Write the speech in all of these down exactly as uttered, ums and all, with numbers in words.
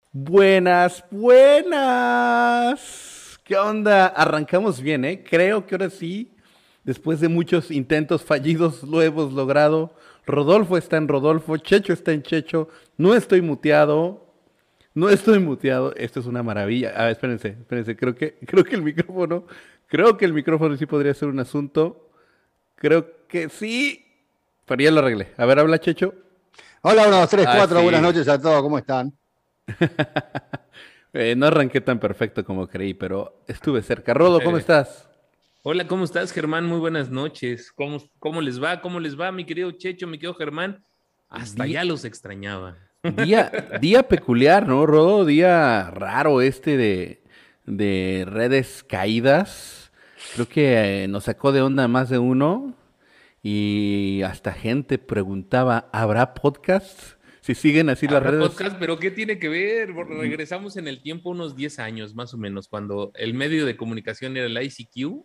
Buenas, buenas. ¿Qué onda? Arrancamos bien, ¿eh? Creo que ahora sí, después de muchos intentos fallidos, lo hemos logrado. Rodolfo está en Rodolfo, Checho está en Checho. No estoy muteado, no estoy muteado. Esto es una maravilla. Ah, espérense, espérense. Creo que, creo que el micrófono, creo que el micrófono sí podría ser un asunto. Creo que sí, pero ya lo arreglé. A ver, habla Checho. Hola, uno, dos, tres, Ah, cuatro. Buenas sí. noches a todos. ¿Cómo están? Eh, no arranqué tan perfecto como creí, pero estuve cerca. Rodo, ¿cómo estás? Hola, ¿cómo estás, Germán? Muy buenas noches. ¿Cómo, cómo les va? ¿Cómo les va, mi querido Checho, mi querido Germán? Hasta Día, ya los extrañaba. día, día peculiar, ¿no, Rodo? Día raro este de, de redes caídas. Creo que eh, nos sacó de onda más de uno y hasta gente preguntaba, ¿habrá podcast? Si siguen así las Habrá redes. podcast, pero ¿qué tiene que ver? Regresamos en el tiempo unos diez años, más o menos, cuando el medio de comunicación era el I C Q.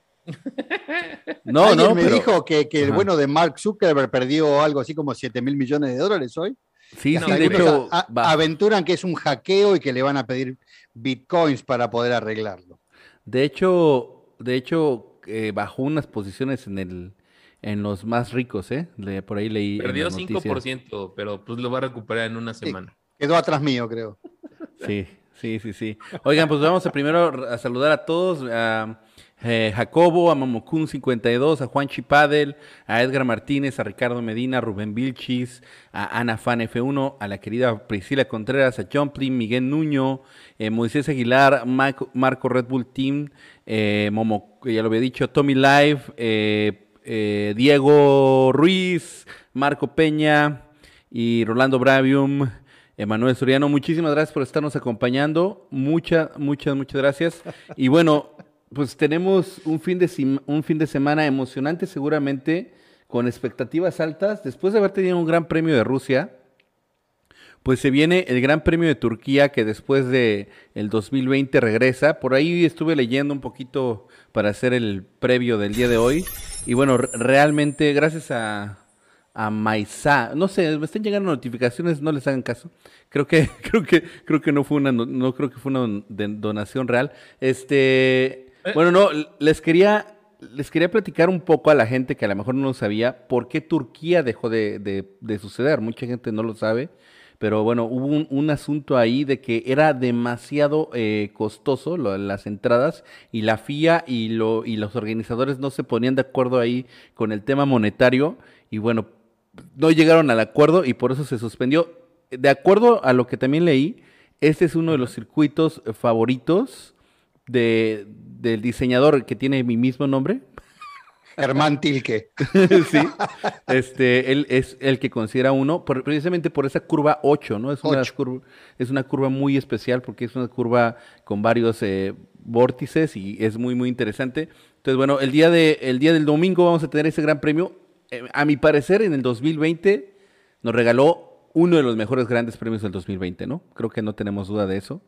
No, Alguien no, me pero... dijo que, que el Ajá. bueno de Mark Zuckerberg perdió algo así como siete mil millones de dólares hoy. Y Sí, hasta sí, de No, algunos güey. a- hecho, a- va. aventuran que es un hackeo y que le van a pedir bitcoins para poder arreglarlo. De hecho, de hecho, eh, bajó unas posiciones en el, en los más ricos, ¿eh? Le- por ahí leí en las Perdió cinco por noticias. ciento, pero pues lo va a recuperar en una Sí, semana. quedó atrás mío, creo. Sí, sí, sí, sí. Oigan, pues vamos a primero a saludar a todos, a eh, Jacobo, a Mamokun cincuenta y dos, a Juan Chipadel, a Edgar Martínez, a Ricardo Medina, a Rubén Vilchis, a Ana Fan F uno, a la querida Priscila Contreras, a John Plin, Miguel Nuño, eh, Moisés Aguilar, Marco, Marco Red Bull Team, eh, Momo, que ya lo había dicho, Tommy Live, eh, eh, Diego Ruiz, Marco Peña y Rolando Bravium. Emanuel Soriano, muchísimas gracias por estarnos acompañando. Muchas, muchas, muchas gracias. Y bueno, pues tenemos un fin de, sim- un fin de semana emocionante, seguramente, con expectativas altas. Después de haber tenido un gran premio de Rusia, pues se viene el Gran Premio de Turquía, que después de el dos mil veinte regresa. Por ahí estuve leyendo un poquito para hacer el previo del día de hoy. Y bueno, re- realmente, gracias a, a Maisa, no sé, me están llegando notificaciones, no les hagan caso. Creo que, creo que, creo que no fue una, no, no creo que fue una don- de- donación real. Este, Eh, bueno, no, les quería, les quería platicar un poco a la gente que a lo mejor no lo sabía, por qué Turquía dejó de, de de suceder. Mucha gente no lo sabe. Pero bueno, hubo un, un asunto ahí de que era demasiado eh, costoso lo- las entradas y la F I A y, lo, y los organizadores no se ponían de acuerdo ahí con el tema monetario y bueno, no llegaron al acuerdo y por eso se suspendió. De acuerdo a lo que también leí, este es uno de los Ajá. circuitos eh, favoritos de, del diseñador que tiene mi mismo nombre. Germán Tilke. Sí, este, él es el que considera uno, por- precisamente por esa curva ocho, ¿no? Es una, de las Ocho. curv- es una curva muy especial porque es una curva con varios eh, vórtices y es muy, muy interesante. Entonces, bueno, el día de, el día del domingo vamos a tener ese gran premio. Eh, a mi parecer, en el dos mil veinte nos regaló uno de los mejores grandes premios del dos mil veinte, ¿no? Creo que no tenemos duda de eso.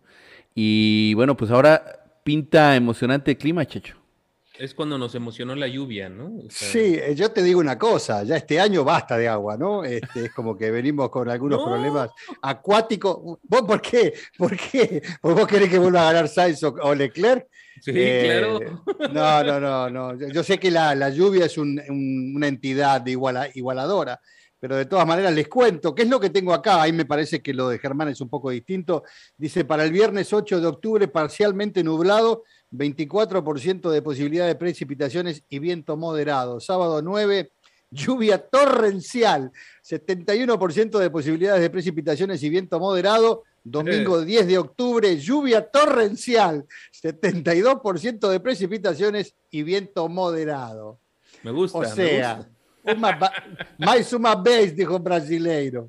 Y bueno, pues ahora pinta emocionante el clima, Checho. Es cuando nos emocionó la lluvia, ¿no? O sea, Sí, eh, yo te digo una cosa, ya este año basta de agua, ¿no? Este, es como que venimos con algunos no. problemas acuáticos. ¿Vos por qué? ¿Por qué? ¿Por vos querés que vuelva a ganar Sainz o, o Leclerc? Sí, claro. Eh, no, no, no, no. Yo, yo sé que la, la lluvia es un- un- una entidad de iguala- igualadora, pero de todas maneras les cuento, ¿qué es lo que tengo acá? Ahí me parece que lo de Germán es un poco distinto. Dice, para el viernes ocho de octubre, parcialmente nublado, veinticuatro por ciento de posibilidad de precipitaciones y viento moderado. Sábado nueve, lluvia torrencial, setenta y uno por ciento de posibilidades de precipitaciones y viento moderado. Domingo diez de octubre, lluvia torrencial, setenta y dos por ciento de precipitaciones y viento moderado. Me O gusta, me sea, gusta. uma, mais uma vez, dijo brasileiro.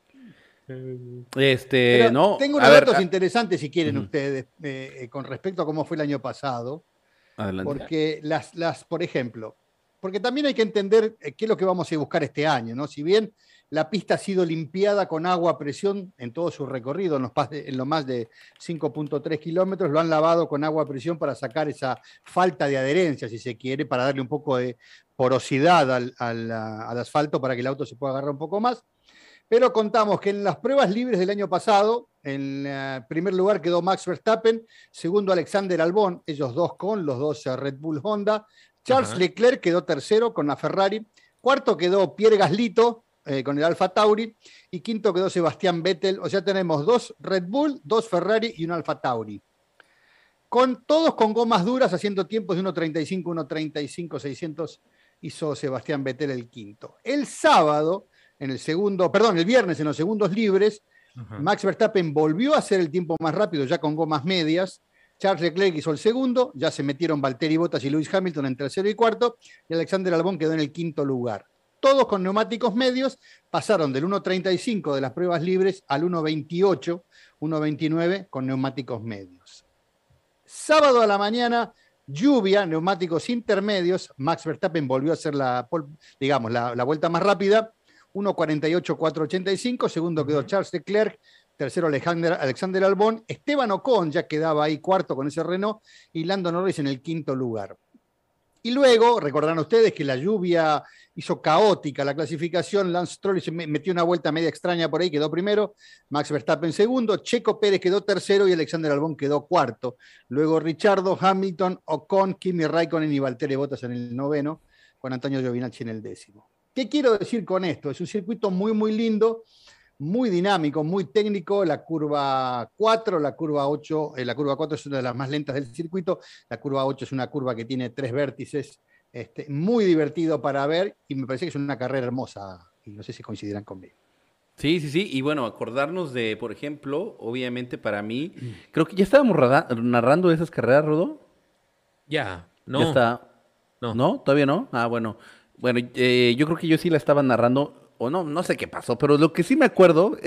Este, Pero no, tengo a unos ver, datos ah, interesantes, si quieren ujú, ustedes, eh, eh, con respecto a cómo fue el año pasado. adelante. Porque las, las, por ejemplo, porque también hay que entender eh, qué es lo que vamos a buscar este año, ¿no? Si bien la pista ha sido limpiada con agua a presión en todo su recorrido, en los, pas de, en los más de cinco punto tres kilómetros, lo han lavado con agua a presión para sacar esa falta de adherencia, si se quiere, para darle un poco de porosidad al, al, al asfalto para que el auto se pueda agarrar un poco más. Pero contamos que en las pruebas libres del año pasado, en uh, primer lugar quedó Max Verstappen, segundo Alexander Albon, ellos dos con los dos uh, Red Bull Honda. Charles Ajá. Leclerc quedó tercero con la Ferrari. Cuarto quedó Pierre Gasly eh, con el Alfa Tauri. Y quinto quedó Sebastián Vettel. O sea, tenemos dos Red Bull, dos Ferrari y un Alfa Tauri. Con, todos con gomas duras, haciendo tiempos de uno treinta y cinco, uno treinta y cinco, seiscientos hizo Sebastián Vettel el quinto. El sábado, en el segundo, perdón, el viernes en los segundos libres, Ajá. Max Verstappen volvió a hacer el tiempo más rápido, ya con gomas medias. Charles Leclerc hizo el segundo, ya se metieron Valtteri Bottas y Lewis Hamilton en tercero y cuarto, y Alexander Albon quedó en el quinto lugar. Todos con neumáticos medios, pasaron del uno treinta y cinco de las pruebas libres al uno veintiocho, uno veintinueve con neumáticos medios. Sábado a la mañana, lluvia, neumáticos intermedios. Max Verstappen volvió a hacer la, digamos, la, la vuelta más rápida, uno cuarenta y ocho, cuatro ochenta y cinco. Segundo quedó Charles Leclerc, tercero Alexander, Alexander Albon. Esteban Ocon ya quedaba ahí cuarto con ese Renault y Lando Norris en el quinto lugar. Y luego, recordarán ustedes que la lluvia hizo caótica la clasificación. Lance Stroll se metió una vuelta media extraña por ahí, quedó primero. Max Verstappen segundo. Checo Pérez quedó tercero y Alexander Albon quedó cuarto. Luego Richardo, Hamilton, Ocon, Kimi Raikkonen y Valtteri Bottas en el noveno, con Antonio Giovinazzi en el décimo. ¿Qué quiero decir con esto? Es un circuito muy, muy lindo, muy dinámico, muy técnico. La curva cuatro, la curva ocho, eh, la curva cuatro es una de las más lentas del circuito. La curva ocho es una curva que tiene tres vértices. Este, muy divertido para ver y me parece que es una carrera hermosa y no sé si coincidirán conmigo. Sí, sí, sí, y bueno, acordarnos de, por ejemplo, obviamente para mí, creo que ya estábamos narrando esas carreras, Rodo. Ya, no. Ya está. No. ¿No? ¿Todavía no? Ah, bueno. Bueno, eh, yo creo que yo sí la estaba narrando, o no, no sé qué pasó, pero lo que sí me acuerdo,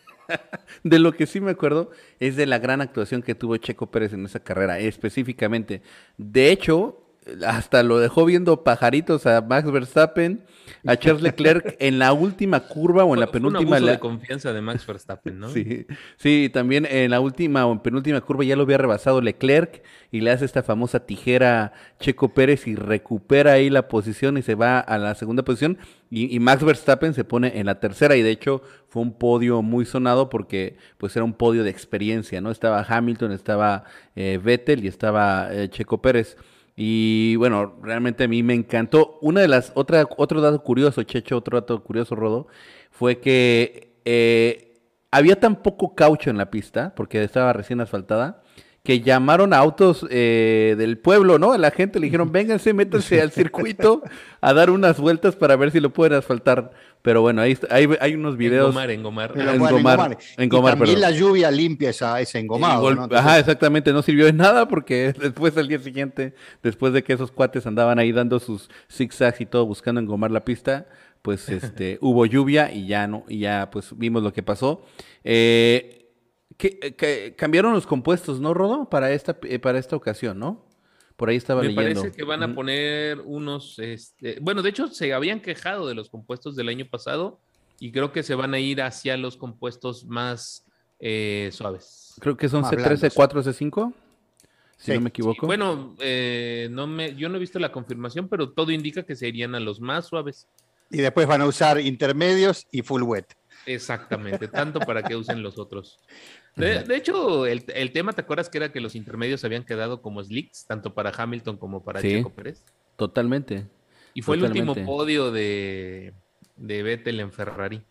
de lo que sí me acuerdo, es de la gran actuación que tuvo Checo Pérez en esa carrera, específicamente. De hecho, hasta lo dejó viendo pajaritos a Max Verstappen, a Charles Leclerc en la última curva o en la fue, penúltima. Fue un abuso la... de confianza de Max Verstappen, ¿no? Sí, sí, también en la última o en penúltima curva ya lo había rebasado Leclerc y le hace esta famosa tijera Checo Pérez y recupera ahí la posición y se va a la segunda posición y, y Max Verstappen se pone en la tercera y de hecho fue un podio muy sonado porque pues era un podio de experiencia, ¿no? Estaba Hamilton, estaba eh, Vettel y estaba eh, Checo Pérez. Y bueno, realmente a mí me encantó. Una de las, otra, otro dato curioso, Checho, otro dato curioso, Rodo, fue que eh, había tan poco caucho en la pista, porque estaba recién asfaltada, que llamaron a autos eh, del pueblo, ¿no? A la gente le dijeron, vénganse, métanse al circuito a dar unas vueltas para ver si lo pueden asfaltar. Pero bueno, ahí hay, hay unos videos. Engomar, engomar. Engomar, engomar. engomar y también perdón. La lluvia limpia esa, ese engomado. Gol, ¿no? Entonces... Ajá, exactamente, no sirvió de nada porque después al día siguiente, después de que esos cuates andaban ahí dando sus zigzags y todo buscando engomar la pista, pues este hubo lluvia y ya no, y ya pues vimos lo que pasó. Eh, que, que cambiaron los compuestos, ¿no, Rodo? Para esta, para esta ocasión, ¿no? Por ahí estaba Me leyendo. Me parece que van a poner unos, este, bueno, de hecho se habían quejado de los compuestos del año pasado y creo que se van a ir hacia los compuestos más eh, suaves. Creo que son C tres, C cuatro, C cinco, si sí, no me equivoco. Sí, bueno, eh, no me, yo no he visto la confirmación, pero todo indica que se irían a los más suaves. Y después van a usar intermedios y full wet. Exactamente, tanto para que usen los otros. De, de hecho, el, el tema, ¿te acuerdas que era que los intermedios habían quedado como slicks, tanto para Hamilton como para sí, Checo Pérez? Totalmente. Y fue totalmente. el último podio de, de Vettel en Ferrari.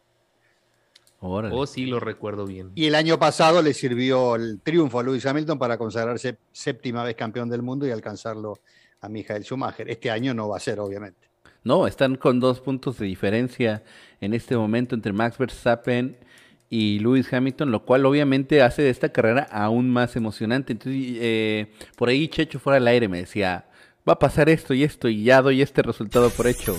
Órale. Oh, sí, lo recuerdo bien. Y el año pasado le sirvió el triunfo a Lewis Hamilton para consagrarse séptima vez campeón del mundo y alcanzarlo a Michael Schumacher. Este año no va a ser, obviamente. No, están con dos puntos de diferencia en este momento entre Max Verstappen y Lewis Hamilton, lo cual obviamente hace de esta carrera aún más emocionante. Entonces, eh, por ahí Checho fuera al aire me decía, va a pasar esto y esto, y ya doy este resultado por hecho.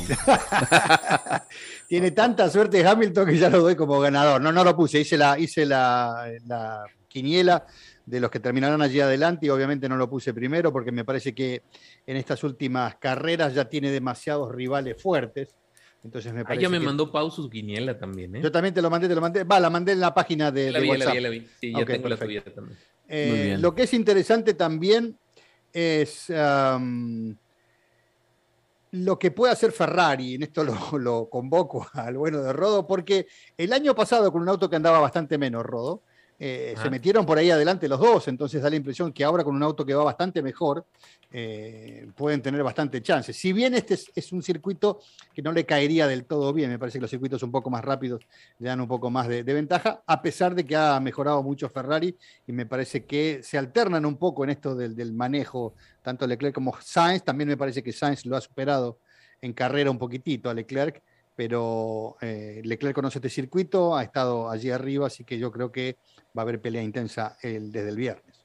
Tiene tanta suerte Hamilton que ya lo doy como ganador. No, no lo puse, hice la, hice la, la quiniela de los que terminaron allí adelante y obviamente no lo puse primero porque me parece que en estas últimas carreras ya tiene demasiados rivales fuertes. Entonces me parece ah, ya me que... mandó Pau su quiniela también, ¿eh? Yo también te lo mandé, te lo mandé. Va, la mandé en la página de, la de vi, WhatsApp. La vi, la vi, sí, ya okay, tengo perfecto. La tuya también. Eh, lo que es interesante también es um, lo que puede hacer Ferrari, en esto lo, lo convoco al bueno de Rodo, porque el año pasado con un auto que andaba bastante menos, Rodo, eh, se metieron por ahí adelante los dos, entonces da la impresión que ahora con un auto que va bastante mejor, eh, pueden tener bastante chances. Si bien este es, es un circuito que no le caería del todo bien, me parece que los circuitos un poco más rápidos le dan un poco más de, de ventaja, a pesar de que ha mejorado mucho Ferrari, y me parece que se alternan un poco en esto del, del manejo, tanto Leclerc como Sainz. También me parece que Sainz lo ha superado en carrera un poquitito a Leclerc, pero eh, Leclerc conoce este circuito, ha estado allí arriba, así que yo creo que va a haber pelea intensa el, desde el viernes.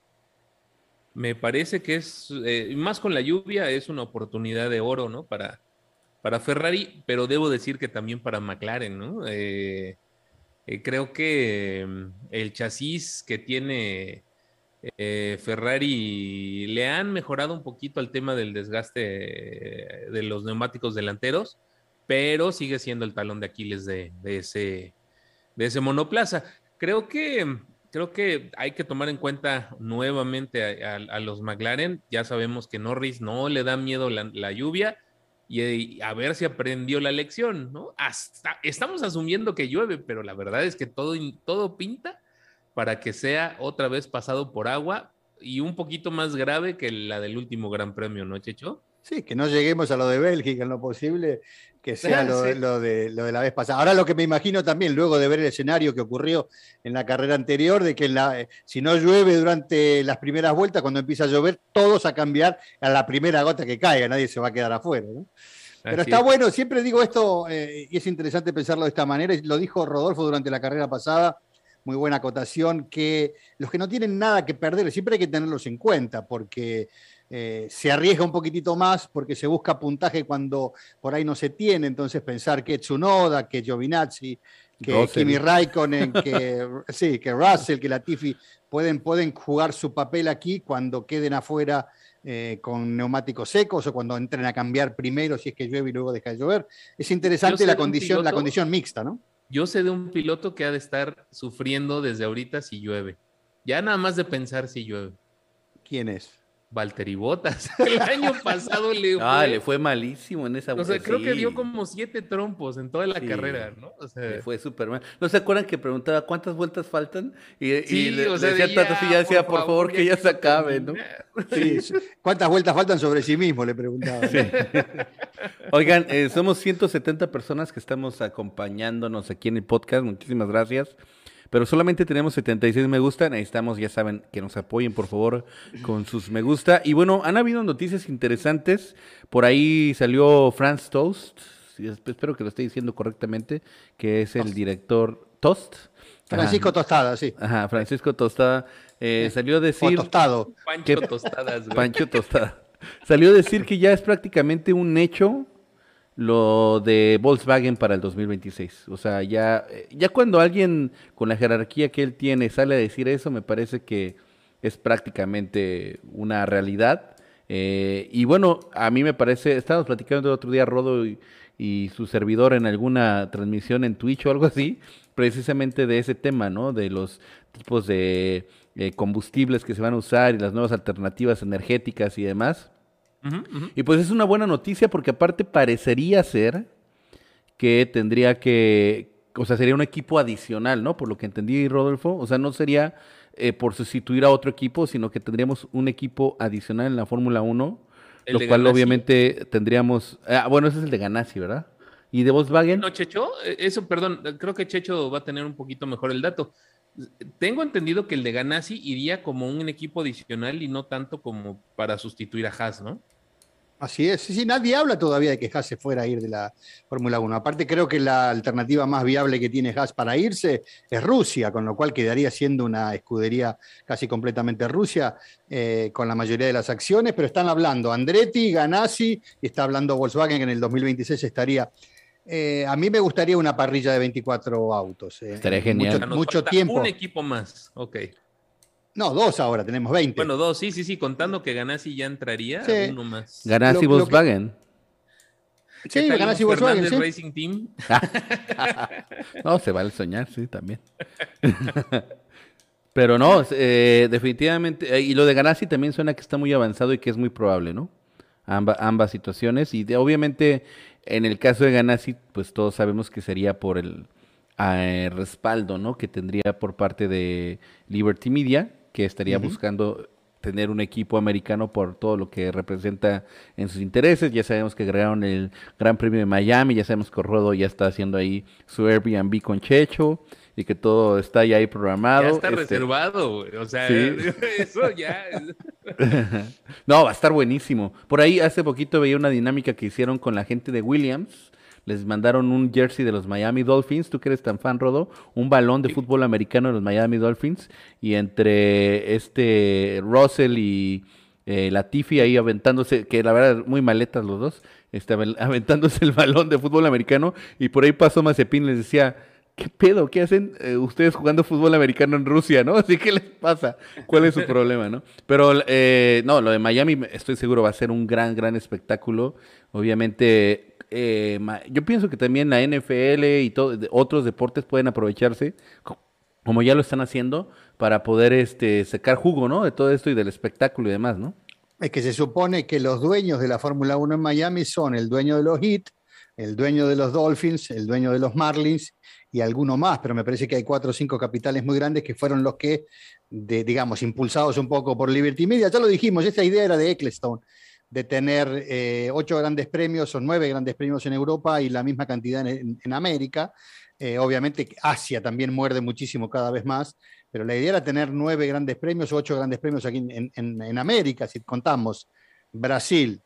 Me parece que es, eh, más con la lluvia, es una oportunidad de oro, ¿no? Para, para Ferrari, pero debo decir que también para McLaren, ¿no? Eh, eh, creo que eh, el chasis que tiene eh, Ferrari le han mejorado un poquito el tema del desgaste de los neumáticos delanteros, pero sigue siendo el talón de Aquiles de, de, ese, de ese monoplaza. Creo que, creo que hay que tomar en cuenta nuevamente a, a, a los McLaren. Ya sabemos que Norris no le da miedo la, la lluvia, y, y a ver si aprendió la lección, ¿no? Hasta, estamos asumiendo que llueve, pero la verdad es que todo, todo pinta para que sea otra vez pasado por agua y un poquito más grave que la del último Gran Premio, ¿no, Checho? Sí, que no lleguemos a lo de Bélgica en lo posible, que sea lo, sí. lo, de, lo de la vez pasada. Ahora lo que me imagino también, luego de ver el escenario que ocurrió en la carrera anterior, de que la, si no llueve durante las primeras vueltas, cuando empieza a llover, todos a cambiar a la primera gota que caiga, nadie se va a quedar afuera, ¿no? Pero Así está es. Bueno, siempre digo esto, eh, y es interesante pensarlo de esta manera, y lo dijo Rodolfo durante la carrera pasada, muy buena acotación, que los que no tienen nada que perder, siempre hay que tenerlos en cuenta, porque eh, se arriesga un poquitito más, porque se busca puntaje cuando por ahí no se tiene. Entonces pensar que Tsunoda, que Giovinazzi, que Russell. Kimi Raikkonen, que, sí, que Russell, que Latifi pueden, pueden jugar su papel aquí cuando queden afuera eh, con neumáticos secos, o cuando entren a cambiar primero si es que llueve y luego deja de llover. Es interesante la condición, la condición mixta, ¿no? Yo sé de un piloto que ha de estar sufriendo desde ahorita si llueve. Ya nada más de pensar si llueve. ¿Quién es? Valtteri Bottas. El año pasado le fue... Ah, le fue malísimo en esa vuelta. O sea, creo sí. que dio como siete trompos en toda la sí. carrera, ¿no? O sea... Le fue súper mal. ¿No se acuerdan que preguntaba cuántas vueltas faltan? Y, sí, y le, o sea, le decía Tato, sí, ya decía, por favor, que ya se acabe, ¿no? Sí. ¿Cuántas vueltas faltan sobre sí mismo? Le preguntaba. Sí. Oigan, eh, somos ciento setenta personas que estamos acompañándonos aquí en el podcast. Muchísimas gracias. Pero solamente tenemos setenta y seis me gusta. Necesitamos, ya saben, que nos apoyen, por favor, con sus me gusta. Y bueno, han habido noticias interesantes. Por ahí salió Franz Tost, espero que lo esté diciendo correctamente, que es el Tost. director Tost. Francisco Ajá. Tostada, sí. Ajá, Francisco Tostada. Eh, salió a decir... O tostado. Pancho que, Tostadas, güey. Pancho Tostada. Salió a decir que ya es prácticamente un hecho lo de Volkswagen para el dos mil veintiséis. O sea, ya, ya cuando alguien con la jerarquía que él tiene sale a decir eso, me parece que es prácticamente una realidad. Eh, y bueno, a mí me parece, estábamos platicando el otro día Rodo y, y su servidor en alguna transmisión en Twitch o algo así, precisamente de ese tema, ¿no? De los tipos de eh, combustibles que se van a usar y las nuevas alternativas energéticas y demás. Uh-huh, uh-huh. Y pues es una buena noticia porque aparte parecería ser que tendría que, o sea, sería un equipo adicional, ¿no? Por lo que entendí, Rodolfo, o sea, no sería eh, por sustituir a otro equipo, sino que tendríamos un equipo adicional en la Fórmula uno, el lo cual Ganassi. Obviamente tendríamos, ah, bueno, ese es el de Ganassi, ¿verdad? ¿Y de Volkswagen? No, Checho, eso, perdón, creo que Checho va a tener un poquito mejor el dato. Tengo entendido que el de Ganassi iría como un equipo adicional y no tanto como para sustituir a Haas, ¿no? Así es, sí, sí, nadie habla todavía de que Haas se fuera a ir de la Fórmula uno. Aparte creo que la alternativa más viable que tiene Haas para irse es Rusia, con lo cual quedaría siendo una escudería casi completamente Rusia, eh, con la mayoría de las acciones, pero están hablando Andretti, Ganassi, y está hablando Volkswagen, que en el dos mil veintiséis estaría. Eh, a mí me gustaría una parrilla de veinticuatro autos. Eh, Estaría genial. Mucho, mucho tiempo. Un equipo más, ok. No, dos ahora, tenemos veinte. Bueno, dos, sí, sí, sí, contando que Ganassi ya entraría, sí. Uno más. Ganassi y Volkswagen. Que... Sí, Ganassi y Volkswagen, sí. Racing Team. No, se vale soñar, sí, también. Pero no, eh, definitivamente, eh, y lo de Ganassi también suena que está muy avanzado y que es muy probable, ¿no? amba- ambas situaciones. Y de- obviamente, en el caso de Ganassi, pues todos sabemos que sería por el eh, respaldo, ¿no? Que tendría por parte de Liberty Media, que estaría Ujú. buscando tener un equipo americano por todo lo que representa en sus intereses. Ya sabemos que agregaron el Gran Premio de Miami, ya sabemos que Rodo ya está haciendo ahí su Airbnb con Checho y que todo está ya ahí Ya programado. está Este, reservado, güey. O sea, sí. eso ya. No, va a estar buenísimo. Por ahí hace poquito veía una dinámica que hicieron con la gente de Williams. Les mandaron un jersey de los Miami Dolphins, tú que eres tan fan, Rodo, un balón de fútbol americano de los Miami Dolphins, y entre este Russell y eh, Latifi ahí aventándose, que la verdad muy maletas los dos, este, aven- aventándose el balón de fútbol americano, y por ahí pasó Mazepin y les decía, ¿qué pedo? ¿Qué hacen eh, ustedes jugando fútbol americano en Rusia, no? Así que les pasa, ¿cuál es su problema, no? Pero eh, no, lo de Miami estoy seguro va a ser un gran, gran espectáculo. Obviamente, eh, ma- yo pienso que también la N F L y todo, de- otros deportes pueden aprovecharse, co- como ya lo están haciendo, para poder este, sacar jugo, ¿no? De todo esto y del espectáculo y demás, ¿no? Es que se supone que los dueños de la Fórmula Uno en Miami son el dueño de los Heat, el dueño de los Dolphins, el dueño de los Marlins y alguno más, pero me parece que hay cuatro o cinco capitales muy grandes que fueron los que, de, digamos, impulsados un poco por Liberty Media. Ya lo dijimos, esta idea era de Ecclestone, de tener eh, ocho grandes premios o nueve grandes premios en Europa y la misma cantidad en, en América. Eh, obviamente Asia también muerde muchísimo cada vez más, pero la idea era tener nueve grandes premios o ocho grandes premios aquí en, en, en América, si contamos Brasil,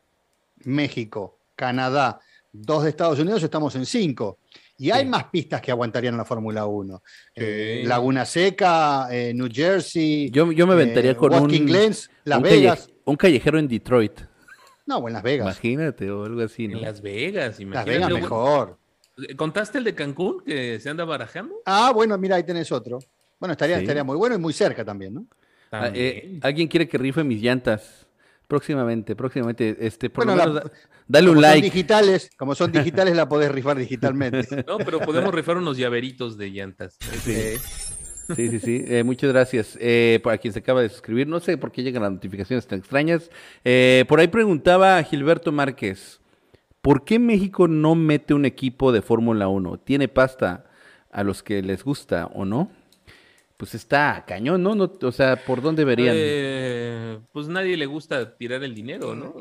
México, Canadá, dos de Estados Unidos, estamos en cinco. Y hay Sí. más pistas que aguantarían la Fórmula uno. Eh, Sí. Laguna Seca, eh, New Jersey, Yo, yo me aventaría eh, con Watkins un, Glen, Las un, calle- Vegas. un callejero en Detroit, No, o en Las Vegas. imagínate, o algo así, En ¿no? Las Vegas, Las imagínate. Vegas Bueno, mejor. ¿contaste el de Cancún que se anda barajando? Ah, bueno, mira, ahí tenés otro. Bueno, estaría, Sí. estaría muy bueno y muy cerca también, ¿no? Ah, eh, También. ¿alguien quiere que rife mis llantas? Próximamente, próximamente, este, por Bueno, lo la- menos da- dale Como un son like. digitales, como son digitales, la podés rifar digitalmente. No, pero podemos rifar unos llaveritos de llantas. Eh, Sí, sí, sí. Eh, muchas gracias. Eh, para quien se acaba de suscribir, no sé por qué llegan las notificaciones tan extrañas. Eh, por ahí preguntaba Gilberto Márquez, ¿por qué México no mete un equipo de Fórmula Uno? ¿Tiene pasta a los que les gusta o no? Pues está cañón, ¿no? No, o sea, ¿por dónde verían? Eh, pues nadie le gusta tirar el dinero, ¿no?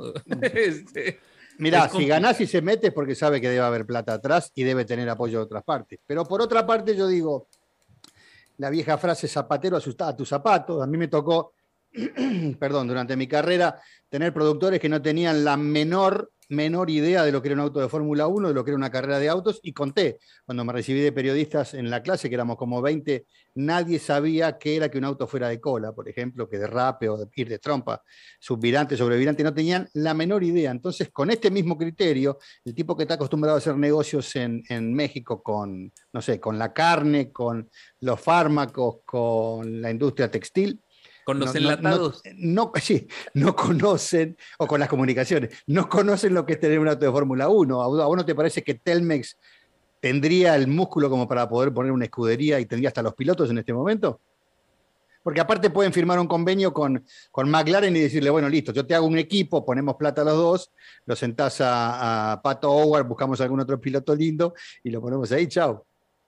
Este, Mirá, es si ganás y se mete es porque sabe que debe haber plata atrás y debe tener apoyo de otras partes. Pero por otra parte, yo digo, la vieja frase zapatero asusta a tus zapatos. A mí me tocó, perdón, durante mi carrera, tener productores que no tenían la menor, menor idea de lo que era un auto de Fórmula uno, de lo que era una carrera de autos, y conté, cuando me recibí de periodistas en la clase, que éramos como veinte, nadie sabía qué era que un auto fuera de cola, por ejemplo, que derrape o de ir de trompa, subvirante, sobrevirante, no tenían la menor idea. Entonces, con este mismo criterio, el tipo que está acostumbrado a hacer negocios en, en México con, no sé, con la carne, con los fármacos, con la industria textil, con los no, no, enlatados. no, no, sí, no conocen, o con las comunicaciones, no conocen lo que es tener un auto de Fórmula uno. ¿A vos a vos no te parece que Telmex tendría el músculo como para poder poner una escudería y tendría hasta los pilotos en este momento? Porque aparte pueden firmar un convenio con, con McLaren y decirle, bueno, listo, yo te hago un equipo, ponemos plata a los dos, lo sentás a, a Pato Howard, buscamos algún otro piloto lindo y lo ponemos ahí, chao.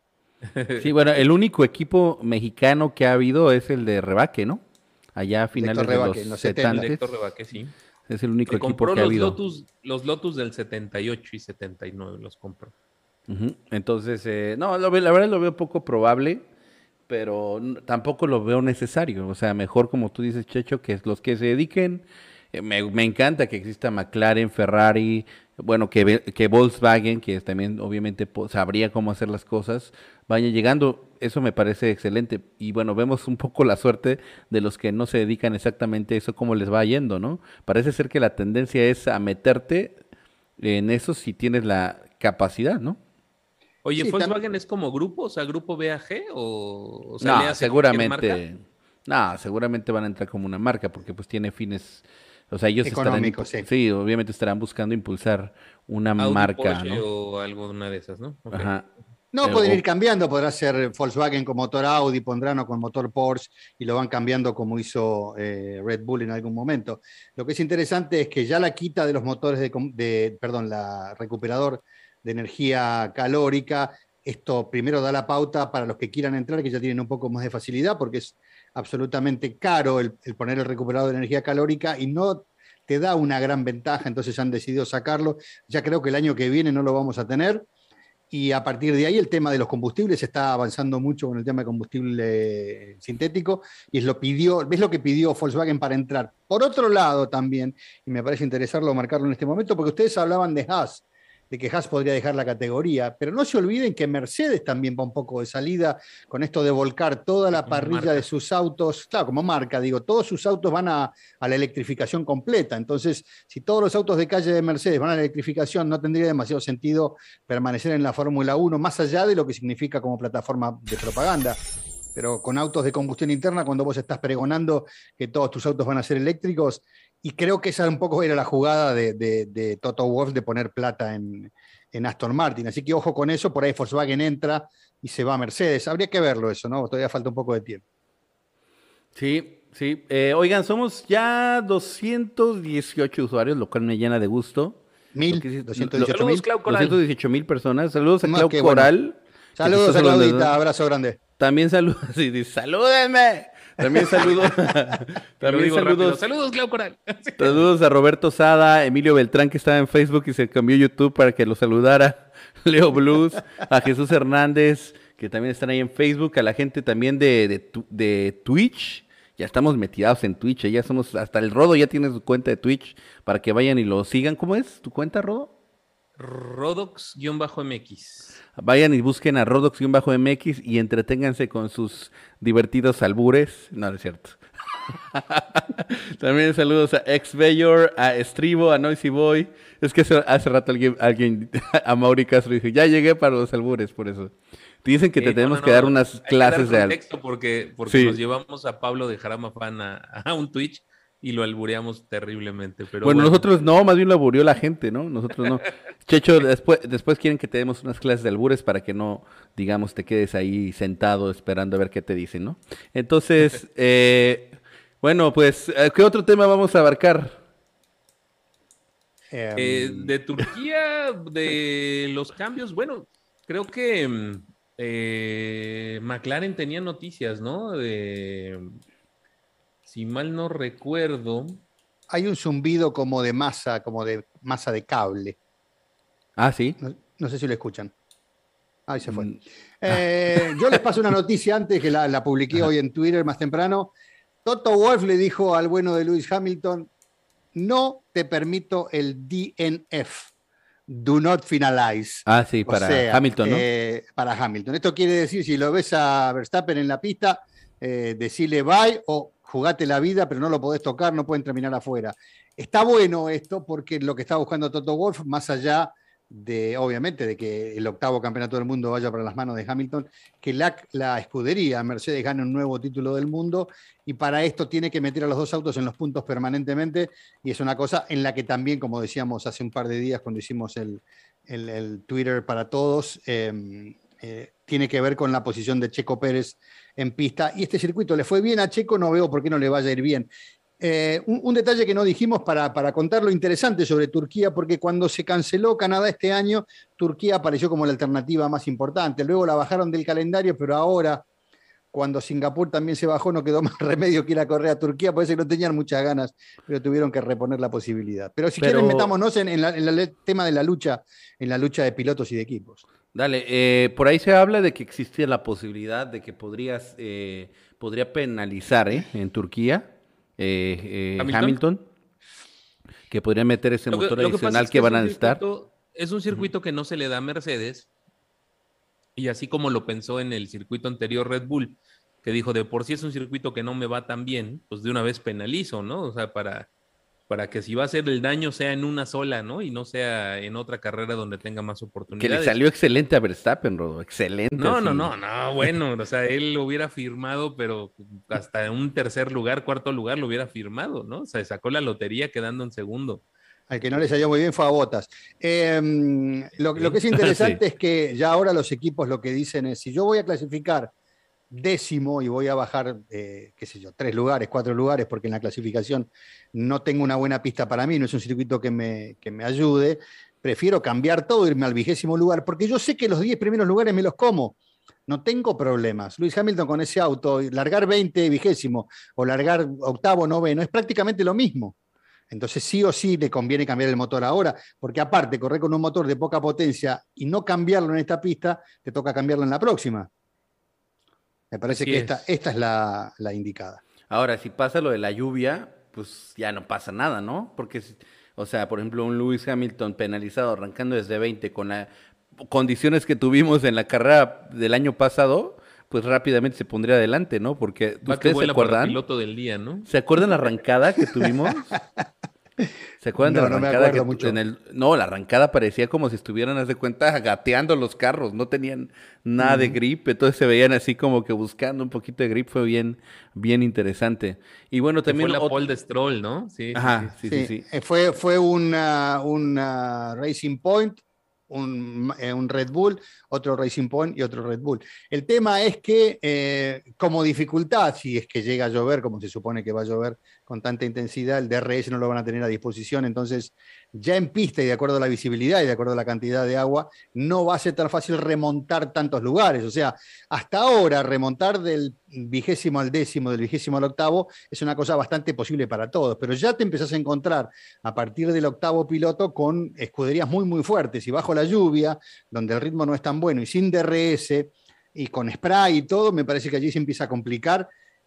Sí, bueno, el único equipo mexicano que ha habido es el de Rebaque, ¿no? Allá a finales de Rebaque, los en los setenta. setenta. Director Rebaque, sí. Es el único Se equipo compró que ha los habido. Lotus, los Lotus del setenta y ocho y setenta y nueve, los compró. Ujú. Entonces, eh, no, lo ve- la verdad lo veo poco probable, pero n- tampoco lo veo necesario. O sea, mejor como tú dices, Checho, que es los que se dediquen. Eh, me, me encanta que exista McLaren, Ferrari, bueno, que, ve- que Volkswagen, que es también obviamente po- sabría cómo hacer las cosas, vaya llegando. Eso me parece excelente. Y bueno, vemos un poco la suerte de los que no se dedican exactamente a eso, cómo les va yendo, ¿no? Parece ser que la tendencia es a meterte en eso si tienes la capacidad, ¿no? Oye, Sí, ¿Volkswagen es como grupo? O sea, ¿grupo B A G? ¿O, o sea, le No, hace cualquier marca? seguramente, no, seguramente van a entrar como una marca porque pues tiene fines, o sea, ellos estarán, Económicos, impu- sí. sí, obviamente estarán buscando impulsar una Audi, marca, Porsche ¿no? o alguna de esas, ¿no? Ok. Ajá. No, Pero, pueden o- ir cambiando, podrá ser Volkswagen con motor Audi, pondrán o con motor Porsche y lo van cambiando como hizo eh, Red Bull en algún momento. Lo que es interesante es que ya la quita de los motores de, com- de- perdón, la recuperador de energía calórica, esto primero da la pauta para los que quieran entrar, que ya tienen un poco más de facilidad, porque es absolutamente caro el, el poner el recuperador de energía calórica y no te da una gran ventaja, entonces han decidido sacarlo. Ya creo que el año que viene no lo vamos a tener. Y a partir de ahí el tema de los combustibles está avanzando mucho con el tema de combustible sintético y es lo pidió, ves lo que pidió Volkswagen para entrar. Por otro lado también, y me parece interesarlo marcarlo en este momento, porque ustedes hablaban de Haas, de que Haas podría dejar la categoría, pero no se olviden que Mercedes también va un poco de salida con esto de volcar toda Sí, la como parrilla de marca. sus autos, claro, como marca, digo, todos sus autos van a, a la electrificación completa. Entonces, si todos los autos de calle de Mercedes van a la electrificación, no tendría demasiado sentido permanecer en la Fórmula uno, más allá de lo que significa como plataforma de propaganda. Pero con autos de combustión interna, cuando vos estás pregonando que todos tus autos van a ser eléctricos, y creo que esa un poco era la jugada de, de, de Toto Wolff de poner plata en, en Aston Martin. Así que ojo con eso, por ahí Volkswagen entra y se va a Mercedes. Habría que verlo eso, ¿no? Todavía falta un poco de tiempo. sí, sí. Eh, oigan, somos ya doscientos dieciocho usuarios, lo cual me llena de gusto. Lo Mil, que, doscientos lo, dieciocho Saludos, mil. Clau doscientos Coral. dieciocho mil personas. Saludos a Más Clau que bueno. Coral, que te está Saludos a saludando, Claudita, ¿no? abrazo grande. También saludos, sí, dice, salúdenme. También saludos, Y lo también digo rápido. saludos, Saludos, Clau Coral. saludos a Roberto Sada, Emilio Beltrán, que estaba en Facebook y se cambió a YouTube para que lo saludara, Leo Blues, a Jesús Hernández, que también están ahí en Facebook, a la gente también de, de, tu- de Twitch. Ya estamos metidos en Twitch, eh, ya somos, hasta el Rodo ya tiene su cuenta de Twitch para que vayan y lo sigan. ¿Cómo es tu cuenta, Rodo? Rodox-M X. Vayan y busquen a Rodox-M X y entreténganse con sus divertidos albures. No, no es cierto. También saludos a Ex Bayor, a Estribo, a Noisy Boy. Es que hace, hace rato alguien, alguien a Mauri Castro dijo, ya llegué para los albures, por eso. Te dicen que te Eh, no, tenemos no, que dar no, unas hay que clases dar de al... contexto porque, porque Sí. nos llevamos a Pablo de Jarama Fan a, a un Twitch y lo albureamos terriblemente. Pero Bueno, bueno, nosotros no, más bien lo alburió la gente, ¿no? Nosotros no. Checho, después, después quieren que te demos unas clases de albures para que no, digamos, te quedes ahí sentado esperando a ver qué te dicen, ¿no? Entonces, eh, bueno, pues, eh, ¿qué otro tema vamos a abarcar? Eh, eh, de Turquía, de los cambios, bueno, creo que mm, eh, McLaren tenía noticias, ¿no? De, si mal no recuerdo, hay un zumbido como de masa, como de masa de cable. Ah, sí. No, no sé si lo escuchan. Ahí se fue. Mm, Eh, yo les paso una noticia antes que la, la publiqué Ajá. hoy en Twitter más temprano. Toto Wolff le dijo al bueno de Lewis Hamilton, no te permito el D N F, do not finalize. Ah, sí, O para sea, Hamilton, ¿no? eh, para Hamilton. Esto quiere decir, si lo ves a Verstappen en la pista, eh, decirle bye o jugate la vida, pero no lo podés tocar, no pueden terminar afuera. Está bueno esto porque lo que está buscando Toto Wolff, más allá de, obviamente, de que el octavo campeonato del mundo vaya para las manos de Hamilton, que la, la escudería Mercedes gane un nuevo título del mundo y para esto tiene que meter a los dos autos en los puntos permanentemente y es una cosa en la que también, como decíamos hace un par de días cuando hicimos el, el, el Twitter para todos, eh, eh, tiene que ver con la posición de Checo Pérez en pista y este circuito le fue bien a Checo, no veo por qué no le vaya a ir bien. Eh, un, un, detalle que no dijimos para, para contar lo interesante sobre Turquía, porque cuando se canceló Canadá este año, Turquía apareció como la alternativa más importante. Luego la bajaron del calendario, pero ahora, cuando Singapur también se bajó, no quedó más remedio que ir a correr a Turquía. Parece que no tenían muchas ganas, pero tuvieron que reponer la posibilidad. Pero si pero... quieren, metámonos en, en, la, en el tema de la lucha, en la lucha de pilotos y de equipos. Dale, eh, por ahí se habla de que existía la posibilidad de que podrías, eh, podría penalizar ¿eh? en Turquía. Eh, eh, Hamilton. Hamilton, que podría meter ese lo que, motor lo adicional que, que, que van a necesitar. Es un circuito uh-huh. que no se le da a Mercedes, y así como lo pensó en el circuito anterior Red Bull, que dijo, de por sí es un circuito que no me va tan bien, pues de una vez penalizo, ¿no? O sea, para, para que si va a hacer el daño sea en una sola, ¿no? Y no sea en otra carrera donde tenga más oportunidades. Que le salió excelente a Verstappen, Rodo, excelente. No, así. no, no, no, bueno, o sea, él lo hubiera firmado, pero hasta en un tercer lugar, cuarto lugar lo hubiera firmado, ¿no? O sea, sacó la lotería quedando en segundo. Al que no le salió muy bien fue a Bottas. Eh, lo, lo que es interesante sí. es que ya ahora los equipos lo que dicen es, si yo voy a clasificar décimo y voy a bajar, eh, qué sé yo, tres lugares, cuatro lugares, porque en la clasificación no tengo una buena pista para mí, no es un circuito que me, que me ayude, prefiero cambiar todo, irme al vigésimo lugar, porque yo sé que los diez primeros lugares me los como. No tengo problemas. Lewis Hamilton con ese auto, largar veinte vigésimo o largar octavo, noveno, es prácticamente lo mismo. Entonces sí o sí le conviene cambiar el motor ahora, porque aparte, correr con un motor de poca potencia y no cambiarlo en esta pista, te toca cambiarlo en la próxima. Me parece Así que esta es, esta es la, la indicada. Ahora, si pasa lo de la lluvia, pues ya no pasa nada, ¿no? Porque, o sea, por ejemplo, un Lewis Hamilton penalizado arrancando desde veinte con las condiciones que tuvimos en la carrera del año pasado, pues rápidamente se pondría adelante, ¿no? Porque Va ustedes que se acuerdan. El piloto del día, ¿no? ¿Se acuerdan la arrancada que tuvimos? ¿Se acuerdan no, de la no arrancada? Me que mucho. En el, no, la arrancada parecía como si estuvieran, haz de cuenta, gateando los carros, no tenían nada uh-huh. de grip, entonces se veían así como que buscando un poquito de grip, fue bien, bien interesante. Y bueno, también... Que fue la otro... pole de Stroll, ¿no? Sí, Ajá, sí, sí, sí. sí, sí. Fue, fue una, una Racing Point, un, eh, un Red Bull, otro Racing Point y otro Red Bull. El tema es que eh, como dificultad, si es que llega a llover, como se supone que va a llover con tanta intensidad, el D R S no lo van a tener a disposición, entonces ya en pista y de acuerdo a la visibilidad y de acuerdo a la cantidad de agua, no va a ser tan fácil remontar tantos lugares. O sea, hasta ahora remontar del vigésimo al décimo, del vigésimo al octavo, es una cosa bastante posible para todos, pero ya te empezás a encontrar a partir del octavo piloto con escuderías muy, muy fuertes y bajo la lluvia, donde el ritmo no es tan bueno y sin D R S y con spray y todo, me parece que allí se empieza a complicar.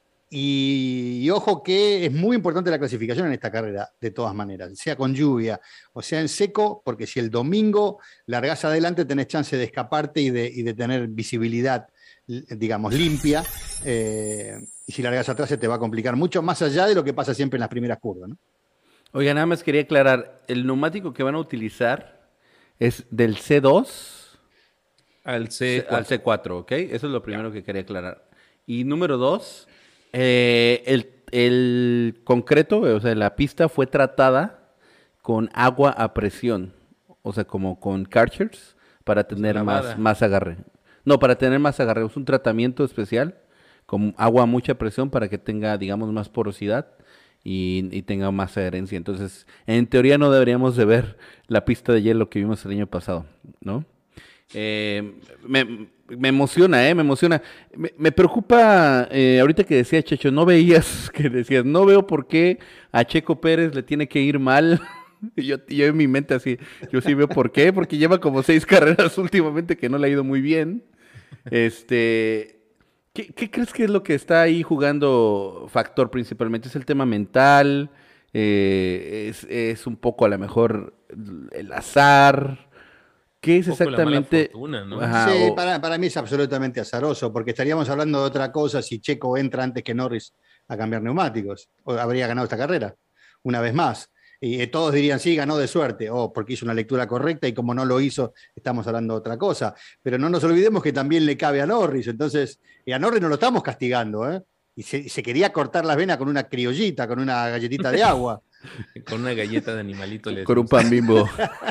Y, y ojo que es muy importante la clasificación en esta carrera, de todas maneras, sea con lluvia o sea en seco, porque si el domingo largás adelante tenés chance de escaparte y de, y de tener visibilidad, digamos, limpia, eh, y si largás atrás se te va a complicar mucho, más allá de lo que pasa siempre en las primeras curvas, ¿no? Oiga, nada más quería aclarar, el neumático que van a utilizar es del C dos al C cuatro, al C cuatro, ¿ok? Eso es lo primero que quería aclarar. Y número dos... Eh, el, el concreto, o sea, la pista fue tratada con agua a presión, o sea, como con Karchers, para tener pues más, más agarre. No, para tener más agarre, es un tratamiento especial, con agua a mucha presión para que tenga, digamos, más porosidad y, y tenga más adherencia. Entonces, en teoría no deberíamos de ver la pista de hielo que vimos el año pasado, ¿no? Eh, me, me emociona, eh, me emociona. Me, me preocupa, eh, ahorita que decía Checho, no veías, que decías, no veo por qué a Checo Pérez le tiene que ir mal. Y yo, yo en mi mente así, yo sí veo por qué, porque lleva como seis carreras últimamente que no le ha ido muy bien. Este, ¿qué, qué crees que es lo que está ahí jugando factor principalmente? ¿Es el tema mental? Eh, es, es un poco a lo mejor el azar. ¿Qué es exactamente? Fortuna, ¿no? Ajá, sí, o... para, para mí es absolutamente azaroso, porque estaríamos hablando de otra cosa si Checo entra antes que Norris a cambiar neumáticos. O habría ganado esta carrera, una vez más. Y eh, todos dirían, sí, ganó de suerte, o oh, porque hizo una lectura correcta y como no lo hizo, estamos hablando de otra cosa. Pero no nos olvidemos que también le cabe a Norris. Entonces, y a Norris no lo estamos castigando, ¿eh? Y se, se quería cortar las venas con una criollita, con una galletita de agua. Con una galleta de animalito. Le con un pan Bimbo.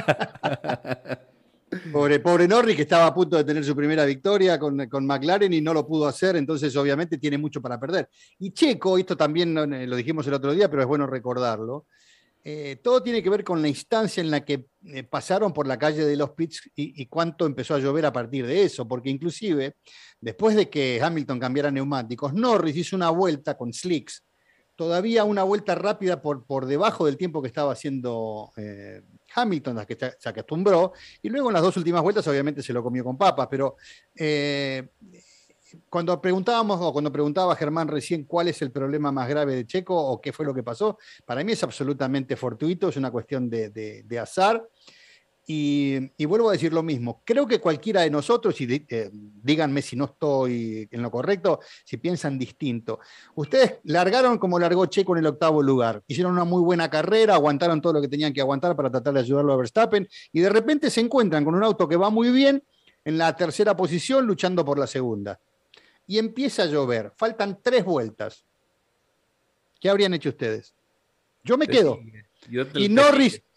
Pobre, pobre Norris, que estaba a punto de tener su primera victoria con, con McLaren y no lo pudo hacer, entonces obviamente tiene mucho para perder. Y Checo, esto también lo dijimos el otro día, pero es bueno recordarlo, eh, todo tiene que ver con la instancia en la que eh, pasaron por la calle de los pits y, y cuánto empezó a llover a partir de eso, porque inclusive después de que Hamilton cambiara neumáticos, Norris hizo una vuelta con slicks, todavía una vuelta rápida por, por debajo del tiempo que estaba haciendo eh, Hamilton, a que se acostumbró, y luego en las dos últimas vueltas obviamente se lo comió con papas, pero eh, cuando preguntábamos, o cuando preguntaba Germán recién cuál es el problema más grave de Checo, o qué fue lo que pasó, para mí es absolutamente fortuito, es una cuestión de, de, de azar, y, y vuelvo a decir lo mismo, creo que cualquiera de nosotros, y eh, díganme si no estoy en lo correcto, si piensan distinto, ustedes largaron como largó Checo en el octavo lugar, hicieron una muy buena carrera, aguantaron todo lo que tenían que aguantar para tratar de ayudarlo a Verstappen, y de repente se encuentran con un auto que va muy bien en la tercera posición luchando por la segunda, y empieza a llover, faltan tres vueltas. ¿Qué habrían hecho ustedes? Yo me quedo. Y Norris,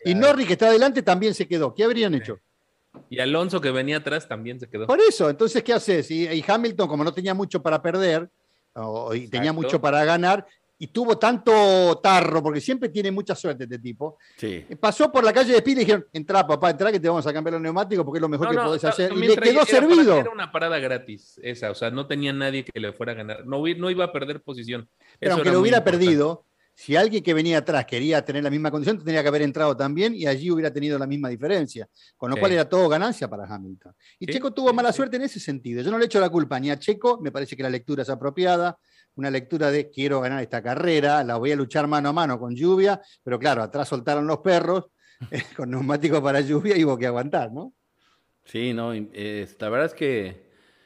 Y Norris, que está adelante, también se quedó. ¿Qué habrían Sí. hecho? Y Alonso, que venía atrás, también se quedó. Por eso, entonces, ¿qué haces? Y, y Hamilton, como no tenía mucho para perder, o, y tenía Exacto. mucho para ganar, y tuvo tanto tarro, porque siempre tiene mucha suerte este tipo, Sí. pasó por la calle de Speed y le dijeron, entrá, papá, entrá que te vamos a cambiar los neumáticos porque es lo mejor No, que no, podés ta- hacer. Y también le traía- quedó era para- servido. Era una parada gratis esa, o sea, no tenía nadie que le fuera a ganar. No, hubi- no iba a perder posición. Pero Eso aunque era lo muy hubiera importante. perdido, si alguien que venía atrás quería tener la misma condición, tendría que haber entrado también y allí hubiera tenido la misma diferencia. Con lo Sí. cual era todo ganancia para Hamilton. Y Sí, Checo tuvo sí, mala sí. suerte en ese sentido. Yo no le echo la culpa ni a Checo, me parece que la lectura es apropiada, una lectura de quiero ganar esta carrera, la voy a luchar mano a mano con lluvia, pero claro, atrás soltaron los perros eh, con neumáticos para lluvia y hubo que aguantar, ¿no? Sí, no, y, eh, la verdad es que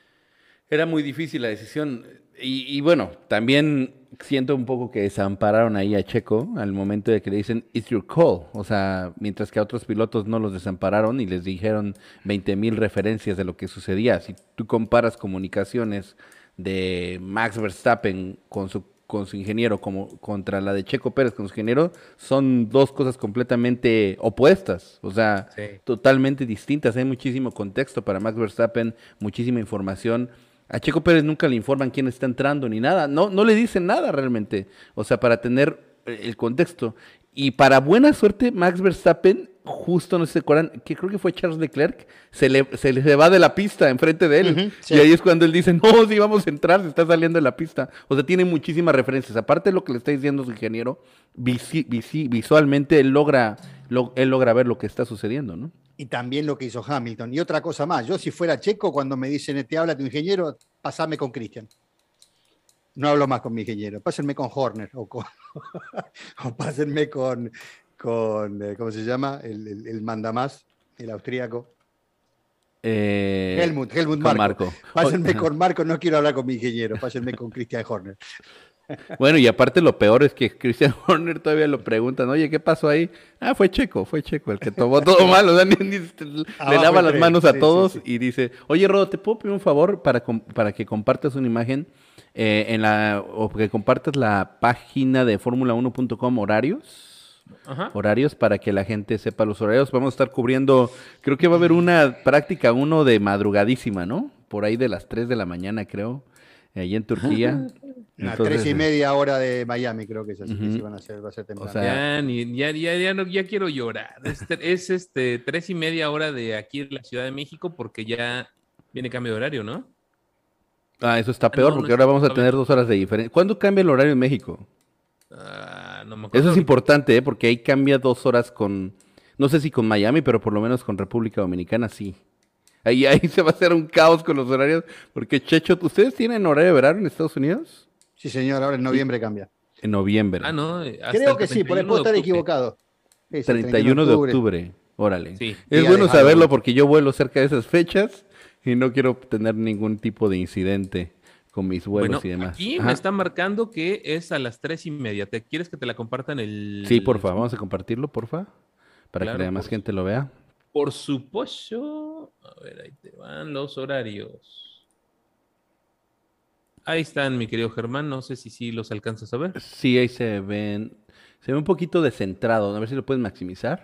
era muy difícil la decisión. Y, y bueno, también siento un poco que desampararon ahí a Checo al momento de que le dicen, it's your call. O sea, mientras que a otros pilotos no los desampararon y les dijeron veinte mil referencias de lo que sucedía. Si tú comparas comunicaciones de Max Verstappen con su, con su ingeniero como contra la de Checo Pérez con su ingeniero, son dos cosas completamente opuestas. O sea, Sí. totalmente distintas. Hay muchísimo contexto para Max Verstappen, muchísima información. A Checo Pérez nunca le informan quién está entrando ni nada. No, no le dicen nada realmente. O sea, para tener eh, el contexto. Y para buena suerte, Max Verstappen, justo no sé si se acuerdan, que creo que fue Charles Leclerc, se le, se le va de la pista enfrente de él. Ujú, sí. Y ahí es cuando él dice, no, sí vamos a entrar, se está saliendo de la pista. O sea, tiene muchísimas referencias. Aparte de lo que le está diciendo su ingeniero, visi- visi- visualmente él logra, lo- él logra ver lo que está sucediendo, ¿no? Y también lo que hizo Hamilton. Y otra cosa más, yo si fuera Checo, cuando me dicen, te habla tu ingeniero, pasame con Christian. No hablo más con mi ingeniero, pásenme con Horner o, con, o pásenme con, con eh, ¿cómo se llama? El, el, el mandamás, el austríaco. Eh, Helmut, Helmut con Marko. Marco. Pásenme Ajá. con Marco, no quiero hablar con mi ingeniero, pásenme con Christian Horner. Bueno, y aparte lo peor es que Christian Horner todavía lo preguntan, oye, ¿qué pasó ahí? Ah, fue Checo, fue Checo el que tomó todo mal, o sea, ni- ni- le Abajo lava el las tren, manos a sí, todos sí, sí. y dice, oye, Rodo, ¿te puedo pedir un favor para, com- para que compartas una imagen eh, en la, o que compartas la página de Fórmula uno punto com horarios? Ajá. Horarios para que la gente sepa los horarios. Vamos a estar cubriendo, creo que va a haber una práctica uno de madrugadísima, ¿no? Por ahí de las tres de la mañana, creo, allí en Turquía. Una Entonces, tres y media hora de Miami, creo que es así, que Ujú. sí van a hacer, va a ser temprano. sea, Ya, ni- ya, ya, ya, no, ya quiero llorar. Es, tre- es este tres y media hora de aquí en la Ciudad de México porque ya viene cambio de horario, ¿no? Ah, eso está Ah, peor no, no porque está ahora vamos a todavía. tener dos horas de diferencia. ¿Cuándo cambia el horario en México? Ah, no me acuerdo. Eso es ahorita. importante, ¿eh? Porque ahí cambia dos horas con, no sé si con Miami, pero por lo menos con República Dominicana sí. Ahí, ahí se va a hacer un caos con los horarios, porque Checho, ¿ustedes tienen horario de verano en Estados Unidos? Sí, señor, ahora en noviembre cambia. En noviembre. Ah, no. eh, hasta Creo el que sí, por ahí treinta y uno puedo estar de octubre. equivocado. Sí, sí, treinta y uno de octubre. Órale. Sí. Es Día bueno de saberlo Halloween. porque yo vuelo cerca de esas fechas y no quiero tener ningún tipo de incidente con mis vuelos Bueno, y demás. aquí Ajá. me está marcando que es a las tres y media. ¿Te quieres que te la compartan el? Sí, porfa, vamos a compartirlo, porfa, para Claro, que la más por gente lo vea. Por supuesto. A ver, ahí te van los horarios. Ahí están, mi querido Germán. No sé si sí los alcanzas a ver. Sí, ahí se ven, se ve un poquito descentrado, a ver si lo puedes maximizar.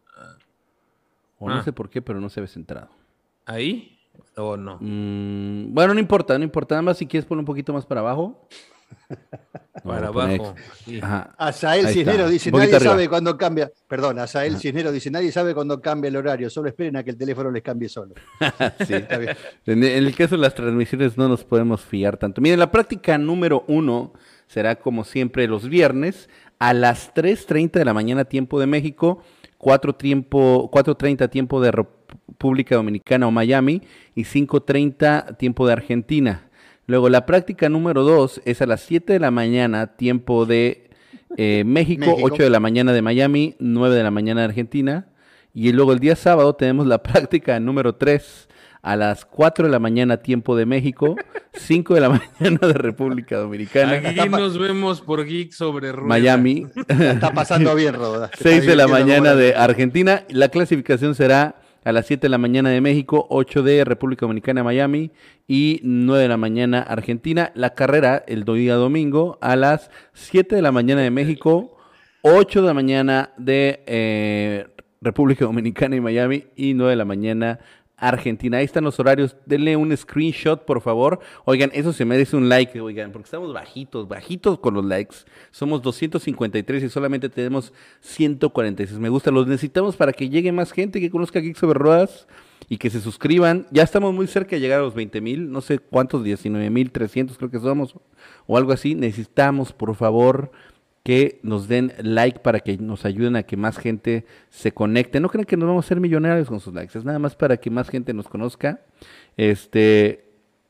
O no Ah. sé por qué, pero no se ve centrado. ¿Ahí? ¿O no? Mm, bueno, no importa, no importa, nada más si quieres poner un poquito más para abajo. No, Para voy a poner abajo. ex- aquí. Ajá. Azael Ahí está, Cisneros dice, un poquito nadie arriba. sabe cuándo cambia. Perdón, Azael Cisneros dice, nadie sabe cuándo cambia el horario, solo esperen a que el teléfono les cambie solo. Sí. Está bien. En en el caso de las transmisiones no nos podemos fiar tanto. Miren, la práctica número uno será como siempre los viernes a las tres treinta de la mañana tiempo de México, cuatro tiempo, cuatro treinta tiempo de República Dominicana o Miami y cinco treinta tiempo de Argentina. Luego la práctica número dos es a las siete de la mañana tiempo de eh, México, México. ocho de la mañana de Miami, nueve de la mañana de Argentina. Y luego el día sábado tenemos la práctica número tres a las cuatro de la mañana tiempo de México, cinco de la mañana de República Dominicana, Aquí nos vemos por Geek sobre Rueda. Miami, Está pasando bien, Roda. seis de la mañana de Argentina. La clasificación será a las siete de la mañana de México, ocho de República Dominicana, Miami y nueve de la mañana Argentina. La carrera el día domingo a las siete de la mañana de México, ocho de la mañana de eh, República Dominicana y Miami, y nueve de la mañana Argentina. Ahí están los horarios. Denle un screenshot, por favor. Oigan, eso se merece un like, oigan, porque estamos bajitos, bajitos con los likes. Somos doscientos cincuenta y tres y solamente tenemos ciento cuarenta y seis me gusta. Los necesitamos para que llegue más gente, que conozca Geeks Sobre Ruedas y que se suscriban. Ya estamos muy cerca de llegar a los veinte mil, no sé cuántos, diecinueve mil trescientos creo que somos, o algo así. Necesitamos, por favor, que nos den like para que nos ayuden a que más gente se conecte. No crean que nos vamos a ser millonarios con sus likes, es nada más para que más gente nos conozca. Este,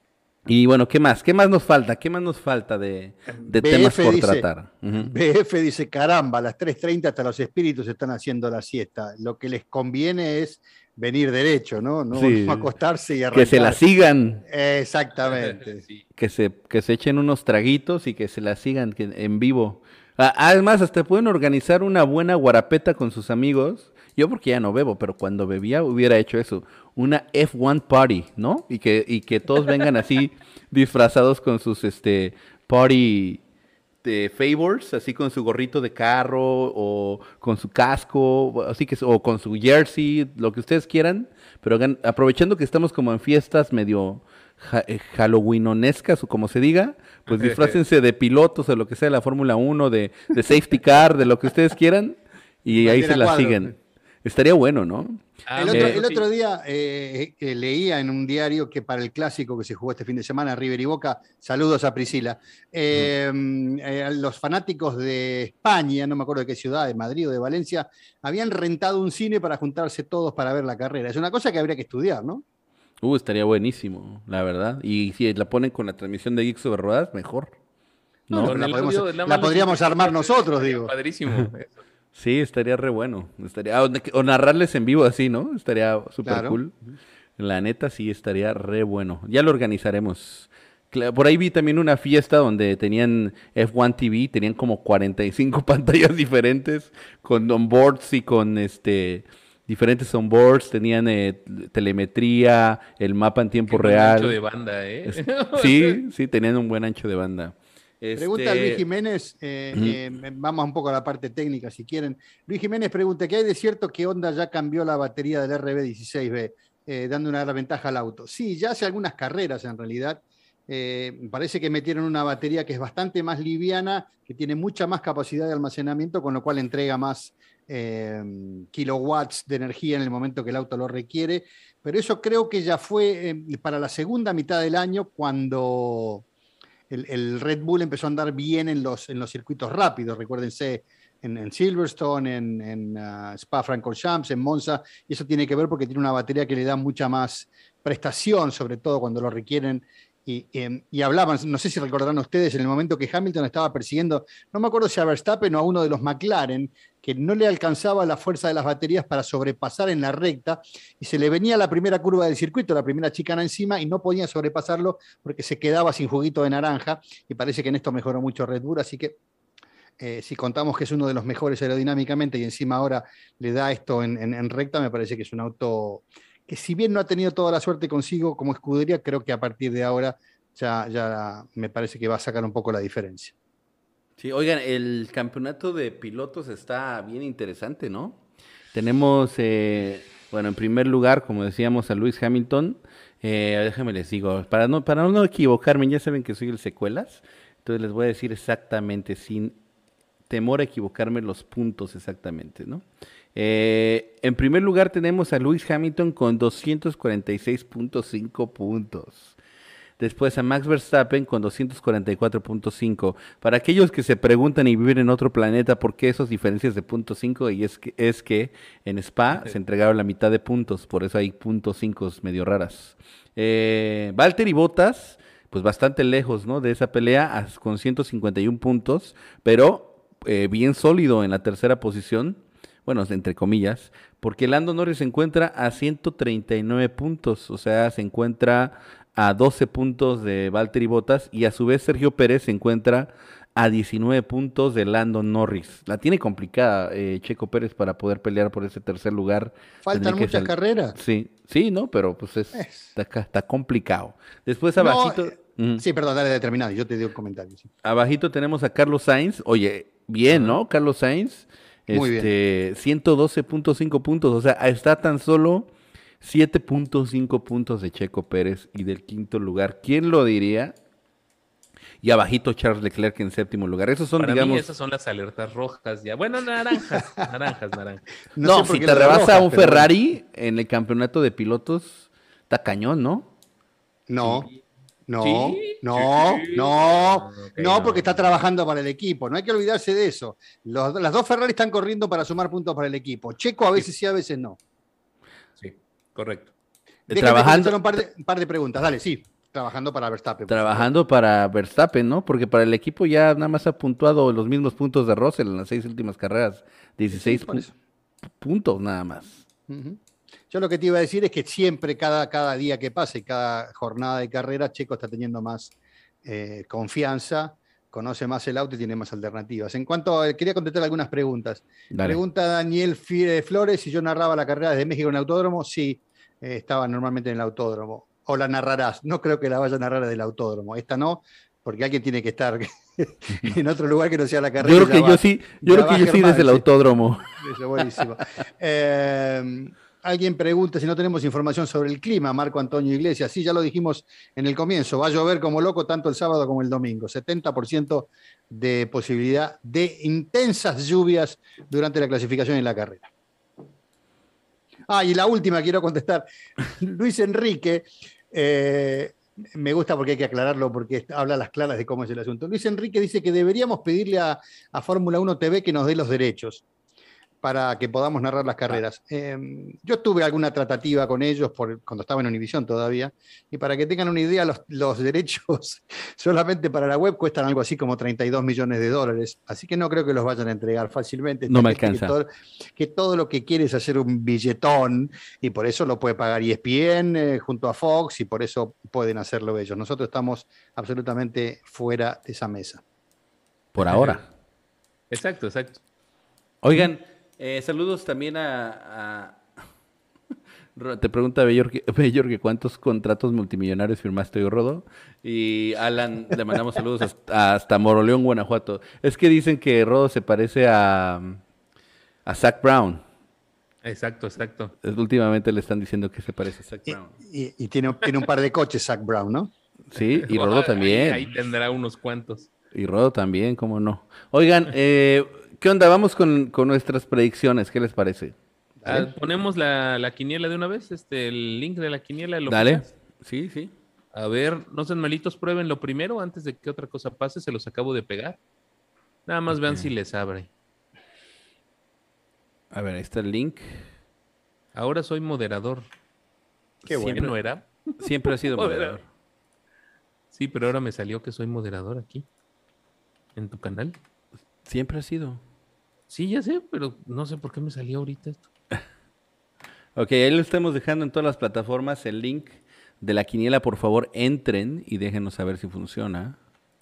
y bueno, ¿qué más? ¿Qué más nos falta? ¿Qué más nos falta de, de temas por dice, tratar? Uh-huh. B F dice, caramba, a las tres treinta hasta los espíritus están haciendo la siesta. Lo que les conviene es venir derecho, ¿no? No, sí, no acostarse y arrancar. Que se la sigan. Exactamente. Sí. Que se, que se echen unos traguitos y que se la sigan que, en vivo. Además, hasta pueden organizar una buena guarapeta con sus amigos. Yo porque ya no bebo, pero cuando bebía hubiera hecho eso. Una F uno party, ¿no? Y que, y que todos vengan así disfrazados con sus este party de favors, así con su gorrito de carro o con su casco, así que o con su jersey, lo que ustedes quieran. Pero hagan, aprovechando que estamos como en fiestas medio ha, halloweenonescas o como se diga, pues disfrácense de pilotos o lo que sea de la Fórmula uno, de, de safety car, de lo que ustedes quieran, y ahí se la siguen. Estaría bueno, ¿no? El otro, el otro día eh, eh, leía en un diario que para el clásico que se jugó este fin de semana, River y Boca, saludos a Priscila, eh, uh-huh. eh, los fanáticos de España, no me acuerdo de qué ciudad, de Madrid o de Valencia, habían rentado un cine para juntarse todos para ver la carrera. Es una cosa que habría que estudiar, ¿no? Uh, estaría buenísimo, la verdad. Y si la ponen con la transmisión de Geeks Sobre Ruedas, mejor. No, no la, podemos, audio, la podríamos armar nosotros, digo. Padrísimo. Sí, estaría re bueno. Estaría, o narrarles en vivo así, ¿no? Estaría súper claro. cool. La neta sí estaría re bueno. Ya lo organizaremos. Por ahí vi también una fiesta donde tenían F uno T V, tenían como cuarenta y cinco pantallas diferentes con onboards y con este diferentes onboards, tenían eh, telemetría, el mapa en tiempo Qué real. Ancho de banda, ¿eh? Sí, sí, tenían un buen ancho de banda. Pregunta este... Luis Jiménez, eh, uh-huh. eh, vamos un poco a la parte técnica si quieren. Luis Jiménez pregunta, ¿qué hay de cierto que Honda ya cambió la batería del R B dieciséis B, eh, dando una gran ventaja al auto? Sí, ya hace algunas carreras en realidad. Eh, parece que metieron una batería que es bastante más liviana, que tiene mucha más capacidad de almacenamiento, con lo cual entrega más eh, kilowatts de energía en el momento que el auto lo requiere. Pero eso creo que ya fue eh, para la segunda mitad del año cuando... El, el Red Bull empezó a andar bien en los, en los circuitos rápidos, recuérdense, en, en Silverstone, en, en uh, Spa-Francorchamps, en Monza, y eso tiene que ver porque tiene una batería que le da mucha más prestación, sobre todo cuando lo requieren. Y, y, y hablaban, no sé si recordarán ustedes, en el momento que Hamilton estaba persiguiendo, no me acuerdo si a Verstappen o a uno de los McLaren, que no le alcanzaba la fuerza de las baterías para sobrepasar en la recta, y se le venía la primera curva del circuito, la primera chicana encima, y no podía sobrepasarlo porque se quedaba sin juguito de naranja, y parece que en esto mejoró mucho Red Bull, así que eh, si contamos que es uno de los mejores aerodinámicamente, y encima ahora le da esto en, en, en recta, me parece que es un auto... que si bien no ha tenido toda la suerte consigo como escudería, creo que a partir de ahora ya, ya me parece que va a sacar un poco la diferencia. Sí, oigan, el campeonato de pilotos está bien interesante, ¿no? Tenemos, eh, bueno, en primer lugar, como decíamos, a Lewis Hamilton. Eh, déjame les digo, para no, para no equivocarme, ya saben que soy el secuelas, entonces les voy a decir exactamente, sin temor a equivocarme, los puntos exactamente, ¿no? Eh, en primer lugar tenemos a Lewis Hamilton con doscientos cuarenta y seis punto cinco puntos. Después a Max Verstappen con doscientos cuarenta y cuatro punto cinco. Para aquellos que se preguntan y viven en otro planeta por qué esas diferencias de punto cinco, y es que, es que en Spa se entregaron la mitad de puntos, por eso hay punto cinco medio raras. Eh, Valtteri Bottas, pues bastante lejos, ¿no?, de esa pelea, con ciento cincuenta y uno puntos, pero eh, bien sólido en la tercera posición. Bueno, entre comillas, porque Lando Norris se encuentra a ciento treinta y nueve puntos, o sea, se encuentra a doce puntos de Valtteri Bottas, y a su vez Sergio Pérez se encuentra a diecinueve puntos de Lando Norris. La tiene complicada eh, Checo Pérez para poder pelear por ese tercer lugar. Faltan muchas sal... carreras. Sí, sí, no, pero pues es, es. Está, está complicado. Después abajito... No, eh, sí, perdón, dale determinado, yo te doy un comentario. Sí. Abajito tenemos a Carlos Sainz. Oye, bien, ¿no? Carlos Sainz. Muy Este, ciento doce punto cinco puntos, o sea, está tan solo siete punto cinco puntos de Checo Pérez y del quinto lugar. ¿Quién lo diría? Y abajito Charles Leclerc en séptimo lugar. Esos son, Para digamos... mí esas son las alertas rojas ya. Bueno, naranjas, naranjas, naranjas. No, sé por si qué te lo de rebasa rojas, un pero Ferrari en el campeonato de pilotos, está cañón, ¿no? No, Sí. no, Sí, no, sí. no, Ah, ok, no, porque no. está trabajando para el equipo. No hay que olvidarse de eso. Los- las dos Ferrari están corriendo para sumar puntos para el equipo. Checo a veces sí, a veces no. Sí, correcto. Déjame Trabajando, contestar un par, de, un par de preguntas. Dale, sí. Trabajando para Verstappen. por trabajando para Verstappen, ¿no? Porque para el equipo ya nada más ha puntuado los mismos puntos de Russell en las seis últimas carreras. dieciséis Sí, por pu- eso. puntos nada más. supuesto. Ujú. Yo lo que te iba a decir es que siempre, cada, cada día que pasa y cada jornada de carrera, Checo está teniendo más eh, confianza, conoce más el auto y tiene más alternativas. En cuanto a, quería contestar algunas preguntas. Dale. Pregunta Daniel Fi- Flores si yo narraba la carrera desde México en el autódromo. Sí, eh, estaba normalmente en el autódromo. O la narrarás. No creo que la vaya a narrar desde el autódromo. Esta no, porque alguien tiene que estar en otro lugar que no sea la carrera. Yo creo Ya que va- yo sí, yo ya creo va que yo sí Germán, desde el sí. autódromo. Eso, buenísimo. Eh, alguien pregunta si no tenemos información sobre el clima, Marco Antonio Iglesias. Sí, ya lo dijimos en el comienzo, va a llover como loco tanto el sábado como el domingo. setenta por ciento de posibilidad de intensas lluvias durante la clasificación y la carrera. Ah, y la última quiero contestar. Luis Enrique, eh, me gusta porque hay que aclararlo, porque habla a las claras de cómo es el asunto. Luis Enrique dice que deberíamos pedirle a, a Fórmula uno T V que nos dé los derechos para que podamos narrar las carreras. Eh, yo tuve alguna tratativa con ellos por, cuando estaba en Univisión todavía, y para que tengan una idea, los, los derechos solamente para la web cuestan algo así como treinta y dos millones de dólares, así que no creo que los vayan a entregar fácilmente. No Esta me gente alcanza. Que todo, que todo lo que quiere es hacer un billetón, y por eso lo puede pagar E S P N eh, junto a Fox, y por eso pueden hacerlo ellos. Nosotros estamos absolutamente fuera de esa mesa. Por ahora. Exacto, exacto. Oigan, eh, saludos también a, a- Ro- te pregunta Bellor que, Bellor que cuántos contratos multimillonarios firmaste hoy, Rodo. Y Alan, le mandamos saludos hasta, hasta Moroleón, Guanajuato. Es que dicen que Rodo se parece a, a Zach Brown. Exacto, exacto. Es- Últimamente le están diciendo que se parece a Zach Y, Brown. y- y tiene, tiene un par de coches, Zach Brown, ¿no? Sí, y Rodo Ahí- también. Ahí tendrá unos cuantos. Y Rodo también, cómo no. Oigan, eh, ¿qué onda? Vamos con, con nuestras predicciones. ¿Qué les parece? Ah, ponemos la, la quiniela de una vez, este, el link de la quiniela. ¿Lo Dale. pegas? Sí, sí. A ver, no sean malitos, prueben lo primero antes de que otra cosa pase, se los acabo de pegar. Nada más vean si les abre. A ver, ahí está el link. Ahora soy moderador. Qué bueno. ¿Siempre no era? Siempre ha sido Moderador. moderador. Sí, pero ahora me salió que soy moderador aquí. En tu canal. Siempre ha sido. Sí, ya sé, pero no sé por qué me salió ahorita esto. Ok, ahí lo estamos dejando en todas las plataformas. El link de la quiniela, por favor, entren y déjenos saber si funciona.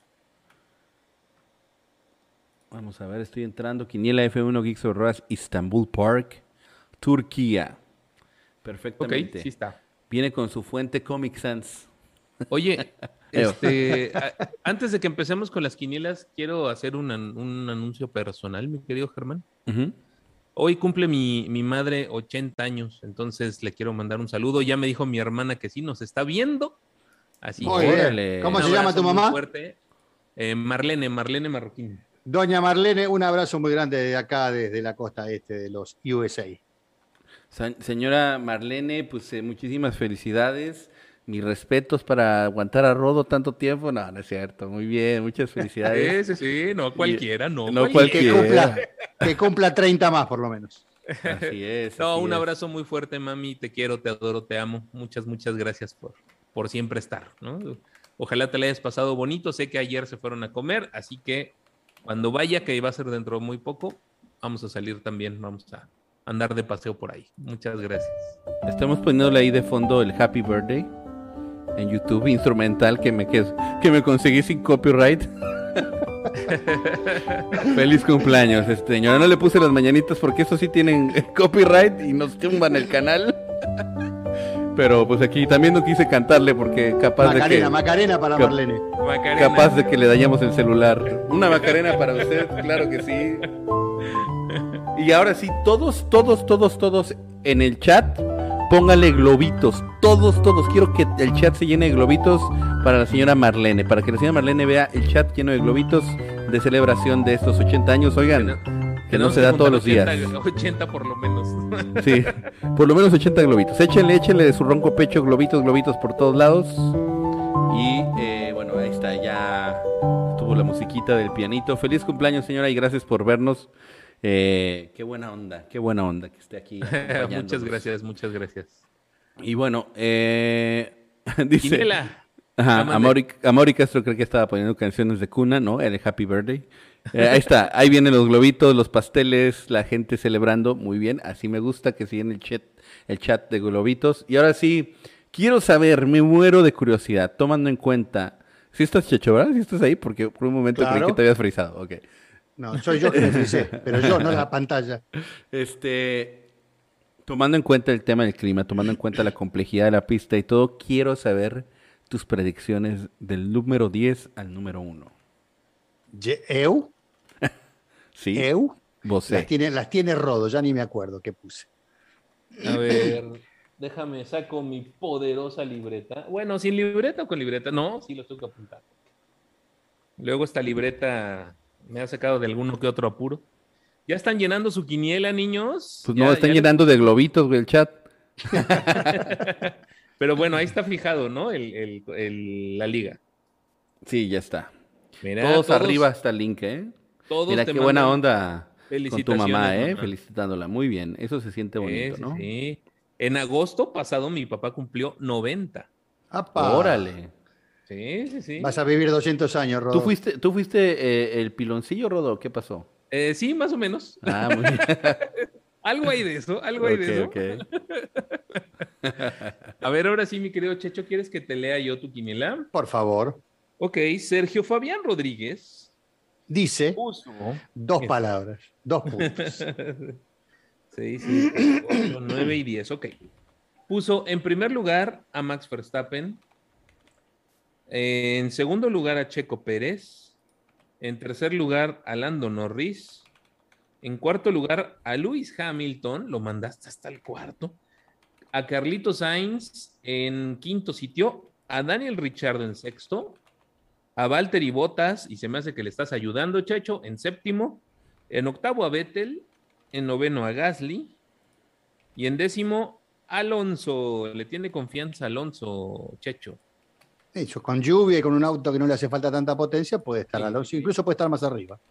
Vamos a ver, estoy entrando. Quiniela F uno Geeks of Rush, Istanbul Park, Turquía. Ok, Perfectamente. sí está. Viene con su fuente Comic Sans. Oye, este, a- antes de que empecemos con las quinielas, quiero hacer un, an- un anuncio personal, mi querido Germán. Ujú. Hoy cumple mi, mi madre ochenta años, entonces le quiero mandar un saludo. Ya me dijo mi hermana que sí nos está viendo. Así Muy que bien. órale. ¿Cómo un se llama abrazo tu muy mamá? fuerte. Eh, Marlene, Marlene Marroquín. Doña Marlene, un abrazo muy grande de acá, desde la costa este de los U S A. Sa- Señora Marlene, pues eh, muchísimas felicidades. Mis respetos para aguantar a Rodo tanto tiempo. No, no es cierto. Muy bien, muchas felicidades. Sí, sí, sí, no cualquiera, no, No Que cualquiera. cumpla, que cumpla treinta más, por lo menos. Así es. No, así un es. abrazo muy fuerte, mami. Te quiero, te adoro, te amo. Muchas, muchas gracias por, por siempre estar, ¿no? Ojalá te la hayas pasado bonito. Sé que ayer se fueron a comer, así que cuando vaya, que va a ser dentro de muy poco, vamos a salir también. Vamos a andar de paseo por ahí. Muchas gracias. Estamos poniéndole ahí de fondo el Happy Birthday en YouTube, instrumental que me, que, que me conseguí sin copyright. Feliz cumpleaños, este, señora. No le puse las mañanitas porque eso sí tienen copyright y nos tumban el canal. Pero pues aquí también no quise cantarle porque capaz de Macarena, que Macarena para Cap- Marlene. Macarena. capaz de que le dañamos el celular. Una Macarena para usted, claro que sí. Y ahora sí, todos, todos, todos, todos en el chat, póngale globitos. Todos, todos. Quiero que el chat se llene de globitos para la señora Marlene. Para que la señora Marlene vea el chat lleno de globitos de celebración de estos ochenta años. Oigan, que no, que no se da todos los días. ochenta por lo menos. Sí, por lo menos ochenta globitos. Échenle, échenle de su ronco pecho globitos, globitos por todos lados. Y eh, bueno, ahí está, ya tuvo la musiquita del pianito. Feliz cumpleaños, señora, y gracias por vernos. Eh, qué buena onda, qué buena onda que esté aquí. Muchas gracias, muchas gracias. Y bueno, eh, dice... Quinela. Ajá, Amaury, Amaury Castro creo que estaba poniendo canciones de cuna, ¿no? El Happy Birthday. Eh, ahí está, ahí vienen los globitos, los pasteles, la gente celebrando. Muy bien, así me gusta que sigan el chat, el chat de globitos. Y ahora sí, quiero saber, me muero de curiosidad, tomando en cuenta... ¿Sí estás, Checho, verdad? ¿Sí estás ahí? Porque por un momento Claro. creí que te habías frisado, ok. No, soy yo que me frisé, pero yo, no la pantalla. Este, tomando en cuenta el tema del clima, tomando en cuenta la complejidad de la pista y todo, quiero saber tus predicciones del número diez al número uno. Ye- ¿Eu? ¿Sí? ¿Eu? Vos Las tiene, las tiene Rodo, ya ni me acuerdo qué puse. A ver, déjame, saco mi poderosa libreta. Bueno, ¿sin libreta o con libreta? No, sí lo tengo que apuntar. Luego esta libreta me ha sacado de alguno que otro apuro. ¿Ya están llenando su quiniela, niños? Pues Ya- no, están ya- llenando de globitos, güey, el chat. Pero bueno, ahí está fijado, ¿no? El, el- el- la liga. Sí, ya está. Mira, todos, arriba está el link, ¿eh? Todos Mira te qué buena mandan onda con tu felicitaciones, mamá, ¿eh? mamá. Felicitándola. Muy bien, eso se siente bonito, Sí, sí, ¿no? sí. En agosto pasado mi papá cumplió noventa. ¡Apa! Órale. Sí, sí, sí. Vas a vivir doscientos años, Rodo. ¿Tú fuiste, tú fuiste eh, el piloncillo, Rodo? ¿Qué pasó? Eh, sí, más o menos. Ah, muy bien. Algo hay de eso, algo hay de eso. Ok, ok. A ver, ahora sí, mi querido Checho, ¿quieres que te lea yo tu quiniela? Por favor. Ok, Sergio Fabián Rodríguez Dice puso... dos Mira. palabras, dos puntos. seis, siete, ocho, nueve y diez, ok. Puso en primer lugar a Max Verstappen, en segundo lugar a Checo Pérez, en tercer lugar a Lando Norris, en cuarto lugar a Lewis Hamilton, lo mandaste hasta el cuarto, a Carlitos Sainz en quinto sitio, a Daniel Ricciardo en sexto, a Valtteri Bottas, y se me hace que le estás ayudando, Checho, en séptimo, en octavo a Vettel, en noveno a Gasly, y en décimo Alonso. Le tiene confianza Alonso, Checho. De hecho, con lluvia y con un auto que no le hace falta tanta potencia, puede estar Sí, Alonso, sí. incluso puede estar más arriba.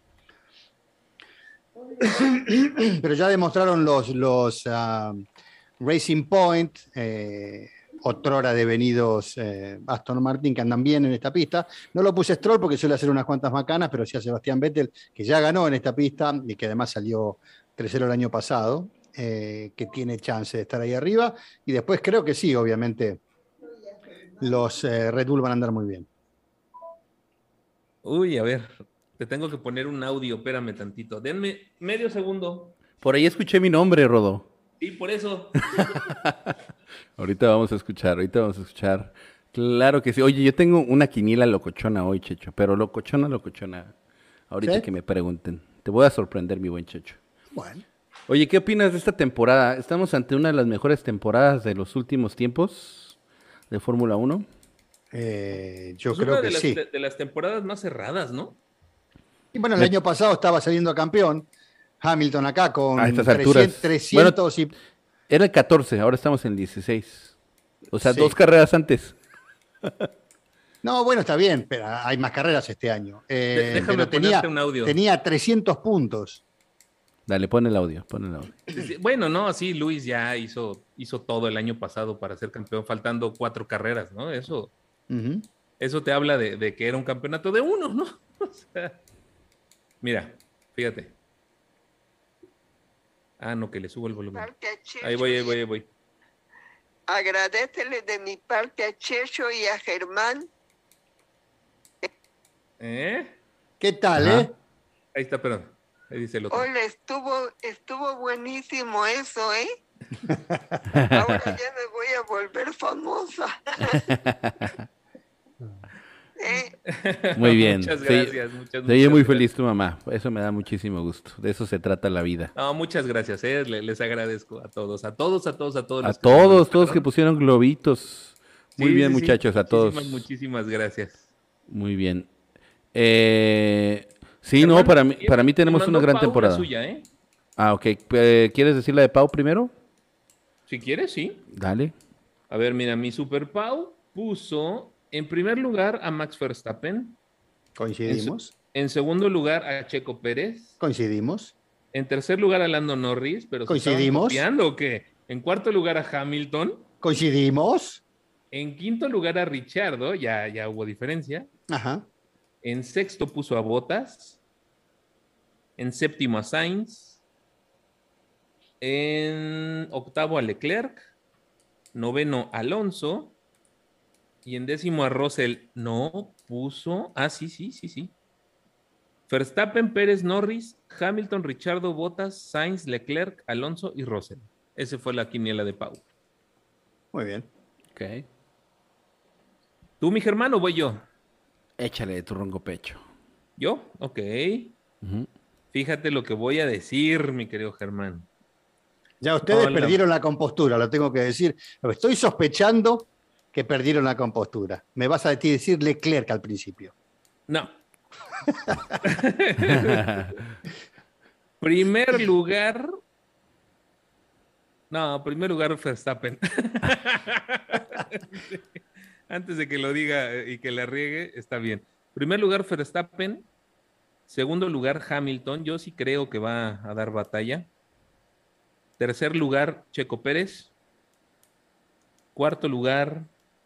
Pero ya demostraron los, los ah, Racing Point, eh, otrora devenidos eh, Aston Martin, que andan bien en esta pista. No lo puse Stroll porque suele hacer unas cuantas macanas, pero sí a Sebastián Vettel, que ya ganó en esta pista y que además salió tercero el año pasado, eh, que tiene chance de estar ahí arriba. Y después creo que sí, obviamente, los eh, Red Bull van a andar muy bien. Uy, a ver, te tengo que poner un audio, espérame tantito. Denme medio segundo. Por ahí escuché mi nombre, Rodo. Sí, por eso. Ahorita vamos a escuchar, ahorita vamos a escuchar. Claro que sí. Oye, yo tengo una quiniela locochona hoy, Checho, pero locochona, locochona. Ahorita ¿Sí? que me pregunten. Te voy a sorprender, mi buen Checho. Bueno, Oye, ¿qué opinas de esta temporada? ¿Estamos ante una de las mejores temporadas de los últimos tiempos de Fórmula uno? eh, yo Es creo una que de las, sí. de, de las temporadas más cerradas, ¿no? Y bueno, el Me- año pasado estaba saliendo campeón Hamilton acá con A estas trescientos, alturas. trescientos y... Era el catorce, ahora estamos en el dieciséis. O sea, Sí. dos carreras antes. No, bueno, está bien, pero hay más carreras este año. Eh, De- déjame pero tenía, ponerte un audio. tenía trescientos puntos. Dale, pon el audio, pon el audio. Sí, sí. Bueno, no, sí, Luis ya hizo, hizo todo el año pasado para ser campeón, faltando cuatro carreras, ¿no? Eso, Ujú. eso te habla de, de que era un campeonato de uno, ¿no? O sea, mira, fíjate. Ah, no, que le subo el volumen. Parte a Checho. Ahí voy, ahí voy, ahí voy. Agradecele de mi parte a Checho y a Germán. ¿Eh? ¿Qué tal, Ajá. eh? Ahí está, perdón. Ahí dice el otro. Hola, estuvo, estuvo buenísimo eso, ¿eh? Ahora ya me voy a volver famosa. ¿eh? Muy bien. Muchas Se- gracias, muchas, Se oye muchas muy gracias. feliz tu mamá. Eso me da muchísimo gusto. De eso se trata la vida. No, muchas gracias, eh, le- les agradezco a todos, a todos, a todos, a todos A los que se todos, todos que involucraron. pusieron globitos. Muy Sí, bien, sí, sí. muchachos, a Muchísimas, todos. muchísimas gracias. Muy bien. Eh, sí, no, Germán, para mí, eh, para mí me tenemos mandó una gran Pau temporada. La suya, ¿eh? Ah, ok. Eh, ¿Quieres decir la de Pau primero? Si quieres, sí. Dale. A ver, mira, mi Super Pau puso en primer lugar a Max Verstappen, en, se- Coincidimos. en segundo lugar a Checo Pérez, Coincidimos. en tercer lugar a Lando Norris, pero ¿se estaban Coincidimos. copiando o qué? En cuarto lugar a Hamilton, Coincidimos. en quinto lugar a Richardo, ya, ya hubo diferencia, Ajá. en sexto puso a Bottas, en séptimo a Sainz, en octavo a Leclerc, noveno a Alonso y en décimo a Russell. No puso. Ah, sí, sí, sí, sí. Verstappen, Pérez, Norris, Hamilton, Richardo, Bottas, Sainz, Leclerc, Alonso y Russell. Esa fue la quiniela de Pau. Muy bien. Ok. ¿Tú, mi hermano, o voy yo? Échale de tu ronco pecho. ¿Yo? Ok. Ujú. Fíjate lo que voy a decir, mi querido Germán. Ya ustedes Hola. perdieron la compostura, lo tengo que decir. Estoy sospechando que perdieron la compostura. Me vas a decir Leclerc al principio. No. Primer lugar. No, primer lugar Verstappen. Antes de que lo diga y que la riegue, está bien. Primer lugar Verstappen. Segundo lugar Hamilton. Yo sí creo que va a dar batalla. Tercer lugar Checo Pérez. Cuarto lugar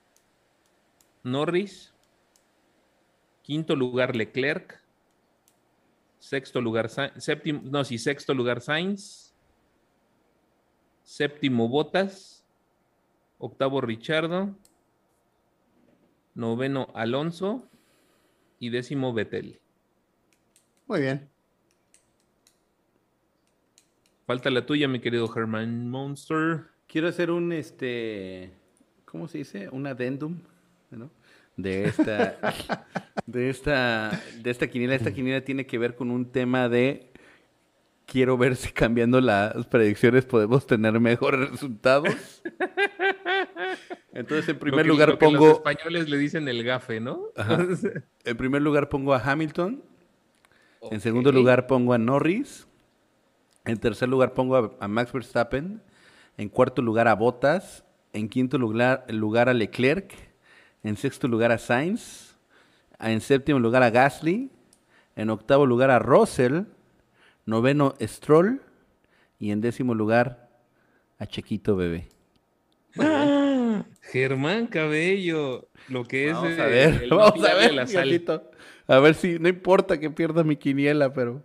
Norris. Quinto lugar Leclerc. Sexto lugar Sa- séptimo, no, sí, sexto lugar Sainz. Séptimo Bottas. Octavo Richardo. Noveno Alonso. Y décimo Vettel. Muy bien. Falta la tuya, mi querido Herman Monster. Quiero hacer un, este, ¿cómo se dice? Un adendum, ¿no? De esta, de esta, de esta quiniela. Esta quiniela tiene que ver con un tema de, quiero ver si cambiando las predicciones podemos tener mejores resultados. Entonces, en primer Lo que- lugar lo que pongo, los españoles le dicen el gafe, ¿no? Ajá. En primer lugar pongo a Hamilton. En Ok. segundo lugar pongo a Norris. En tercer lugar pongo a, a Max Verstappen. En cuarto lugar a Bottas. En quinto lugar, lugar a Leclerc. En sexto lugar a Sainz. En séptimo lugar a Gasly. En octavo lugar a Russell. Noveno Stroll. Y en décimo lugar a Chequito Bebé. ¡Ah! Germán Cabello, lo que es Vamos eh, a ver, el no vamos a tirarle ver, la sal. gatito. A ver si, no importa que pierda mi quiniela, pero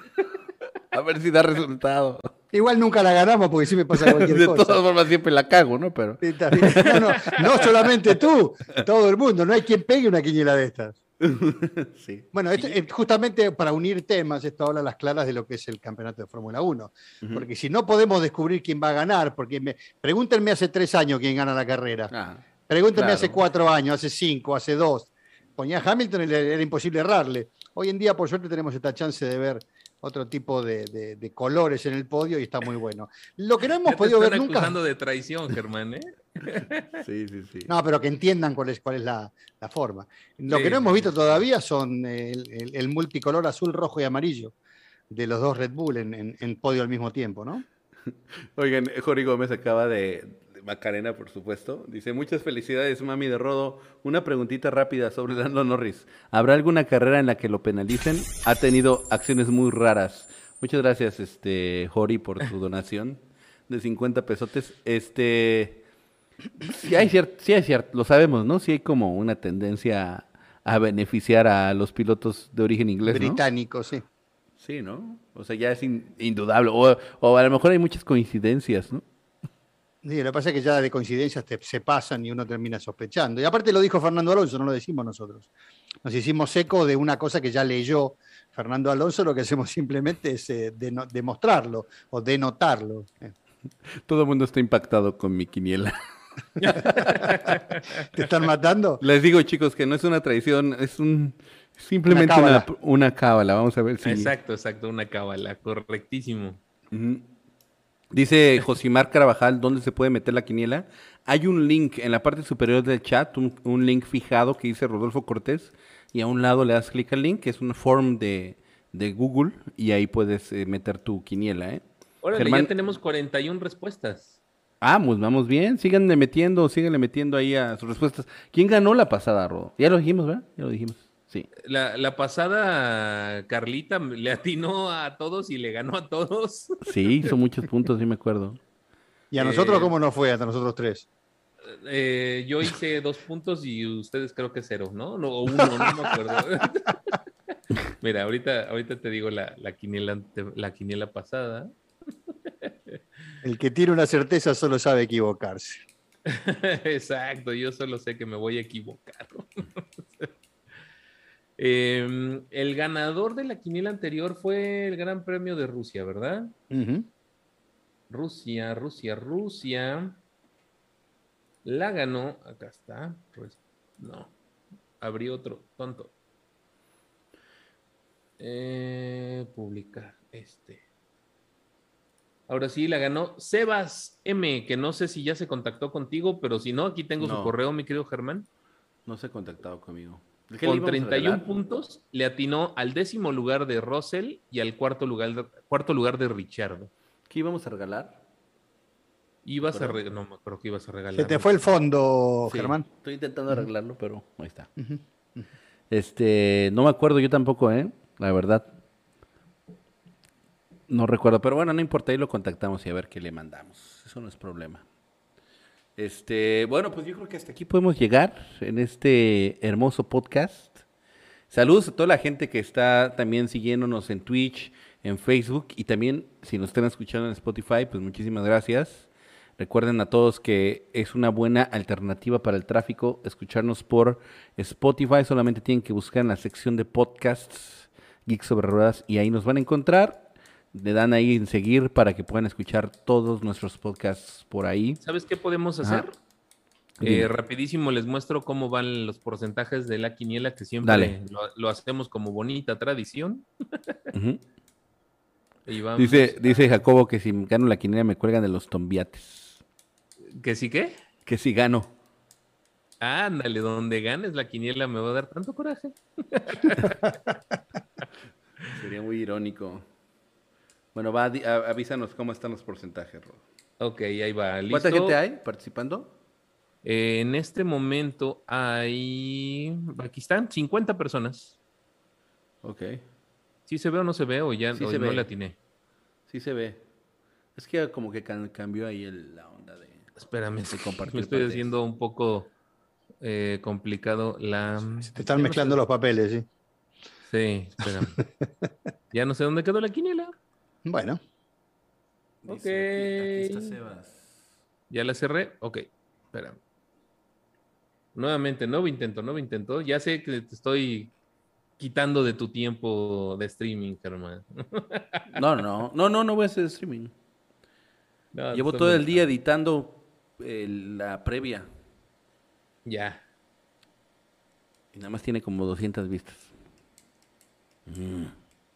a ver si da resultado. Igual nunca la ganamos porque sí me pasa cualquier De cosa. todas formas siempre la cago, ¿no? Pero Sí, está bien. No, no, no solamente tú, todo el mundo. No hay quien pegue una quiniela de estas. sí. Bueno, esto, eh, justamente para unir temas, esto habla a las claras de lo que es el campeonato de Fórmula uno. Ujú. Porque si no podemos descubrir quién va a ganar, porque me, pregúntenme hace tres años quién gana la carrera. Ah, Pregúntenme claro. hace cuatro años, hace cinco, hace dos. Ponía a Hamilton y le- era imposible errarle. Hoy en día, por suerte, tenemos esta chance de ver otro tipo de, de- de colores en el podio y está muy bueno. Lo que no hemos Ya te podido ver están nunca. acusando de traición, Germán, ¿eh? Sí, sí, sí. No, pero que entiendan cuál es, cuál es la, la forma. Lo Sí, que no hemos sí, visto sí. todavía son eh, el, el- el multicolor azul, rojo y amarillo de los dos Red Bull en, en- en podio al mismo tiempo, ¿no? Oigan, Jori Gómez acaba de, de Macarena, por supuesto. Dice, muchas felicidades, mami de Rodo. Una preguntita rápida sobre Lando Norris. ¿Habrá alguna carrera en la que lo penalicen? Ha tenido acciones muy raras. Muchas gracias, este, Jori, por tu donación de cincuenta pesotes. Este, sí hay cierto, sí hay cierto, lo sabemos, ¿no? Sí hay como una tendencia a beneficiar a los pilotos de origen inglés, ¿no? Británico, sí. Sí, ¿no? O sea, ya es in- indudable. O, o a lo mejor hay muchas coincidencias, ¿no? Sí, lo que pasa es que ya de coincidencias te- se pasan y uno termina sospechando. Y aparte lo dijo Fernando Alonso, no lo decimos nosotros. Nos hicimos eco de una cosa que ya leyó Fernando Alonso, lo que hacemos simplemente es eh, deno- demostrarlo o denotarlo. Eh, Todo el mundo está impactado con mi quiniela. ¿Te están matando? Les digo, chicos, que no es una traición, es un simplemente Una una, cábala. una cábala. Vamos a ver si. Exacto, exacto, una cábala, correctísimo. Ujú. Dice Josimar Carvajal, ¿dónde se puede meter la quiniela? Hay un link en la parte superior del chat, un, un link fijado que dice Rodolfo Cortés, y a un lado le das clic al link, que es un form de, de Google, y ahí puedes eh, meter tu quiniela, ¿eh? Órale, Germán- ya tenemos cuarenta y una respuestas. Ah, pues vamos bien, síganle metiendo, síganle metiendo ahí a sus respuestas. ¿Quién ganó la pasada, Rodo? Ya lo dijimos, ¿verdad? Ya lo dijimos, sí. La, la pasada Carlita le atinó a todos y le ganó a todos. Sí, hizo muchos puntos, sí me acuerdo. ¿Y a nosotros Eh, cómo nos fue? Hasta nosotros tres. Eh, yo hice dos puntos y ustedes creo que cero, ¿no? No, o uno, no me acuerdo. Mira, ahorita, ahorita te digo la, la, quiniela, ante- la quiniela pasada. El que tiene una certeza solo sabe equivocarse. Exacto, yo solo sé que me voy a equivocar. Eh, el ganador de la quiniela anterior fue el Gran Premio de Rusia, ¿verdad? Ujú. Rusia, Rusia, Rusia. La ganó. Acá está. Res- No. Abrí otro. Tonto. Eh, publicar. Este. Ahora sí, la ganó Sebas M, que no sé si ya se contactó contigo, pero si no, aquí tengo No. su correo, mi querido Germán. No se ha contactado conmigo. ¿Qué le Con íbamos a treinta y uno regalar? puntos, le atinó al décimo lugar de Russell y al cuarto lugar de, cuarto lugar de Richardo. ¿Qué íbamos a regalar? Ibas a Pero- re- no me acuerdo que ibas a regalar. Se te fue el fondo, Sí, Germán. estoy intentando arreglarlo, pero ahí está. Ujú. Este, no me acuerdo yo tampoco, ¿eh? La verdad. No recuerdo, pero bueno, no importa, ahí lo contactamos y a ver qué le mandamos. Eso no es problema. Este, bueno, pues yo creo que hasta aquí podemos llegar en este hermoso podcast. Saludos a toda la gente que está también siguiéndonos en Twitch, en Facebook y también si nos están escuchando en Spotify, pues muchísimas gracias. Recuerden a todos que es una buena alternativa para el tráfico escucharnos por Spotify. Solamente tienen que buscar en la sección de podcasts Geek sobre Ruedas y ahí nos van a encontrar. Le dan ahí en seguir para que puedan escuchar todos nuestros podcasts por ahí. ¿Sabes qué podemos Ajá. hacer? Dime. Eh, rapidísimo les muestro cómo van los porcentajes de la quiniela, que siempre Dale. lo, lo hacemos como bonita tradición. Ujú. Y vamos Dice, a- dice Jacobo que si gano la quiniela me cuelgan de los tombiates. ¿Que sí qué? Que si gano. Ándale, donde ganes la quiniela me va a dar tanto coraje. Sería muy irónico. Bueno, va, di- a- avísanos cómo están los porcentajes, Rod. Ok, ahí va. ¿Listo? ¿Cuánta gente hay participando? Eh, en este momento hay... Aquí están, cincuenta personas. Ok, ¿Sí se ve o no se ve? O ya Sí o se no ve. le atiné. sí se ve. Es que como que can- cambió ahí el- la onda de... Espérame, de compartir me estoy pantallas. haciendo un poco eh, complicado la... Se te están Ya no mezclando sé- los papeles, ¿sí? Sí, espérame. Ya no sé dónde quedó la quiniela. Bueno, Dice, aquí- aquí Ok. está Sebas. Ya la cerré. Ok, espérame. Nuevamente, nuevo intento, nuevo intento. Ya sé que te estoy quitando de tu tiempo de streaming, Germán. No, no, no, no, no voy a hacer streaming. No, Llevo estoy todo el molestando. día editando eh, la previa Ya. y nada más tiene como doscientas vistas. Mm,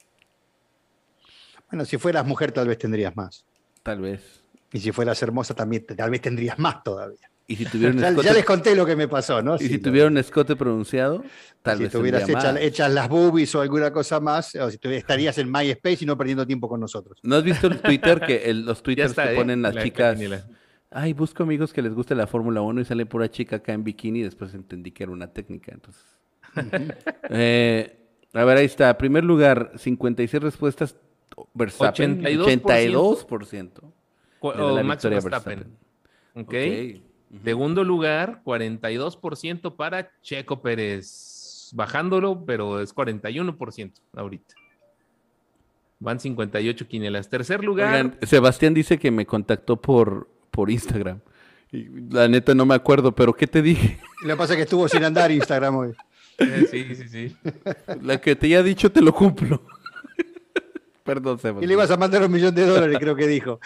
bueno, si fueras mujer tal vez tendrías más. tal vez. Y si fueras hermosa también te- tal vez tendrías más todavía. Y si tuviera un Ya, escote, ya les conté lo que me pasó, ¿no? y Sí, si lo- tuviera un escote pronunciado, tal si vez tuvieras tendría hechas, más. hechas las boobies o alguna cosa más, o si tuvi- estarías en MySpace y no perdiendo tiempo con nosotros. ¿No has visto el Twitter que el- los twitters está, que ¿eh? ponen las La- la chicas? quiniela. Ay, busco amigos que les guste la Fórmula uno y sale pura chica acá en bikini y después entendí que era una técnica, entonces. Eh, a ver, ahí está. Primer lugar, cincuenta y seis respuestas. Verstappen, ochenta y dos por ciento. ochenta y dos por ciento. Cu- le da o la Max victoria a Verstappen. Verstappen. Ok. Ok. Segundo lugar, cuarenta y dos por ciento para Checo Pérez. Bajándolo, pero es cuarenta y uno por ciento ahorita. Van cincuenta y ocho quinielas. Tercer lugar, Oigan, Sebastián dice que me contactó por, por Instagram. Y la neta no me acuerdo, pero ¿qué te dije? Lo que pasa es que estuvo sin andar Instagram hoy. eh, sí, sí, sí. La que te ya he dicho te lo cumplo. Perdón, Sebas. Y le ibas a mandar un millón de dólares, creo que dijo.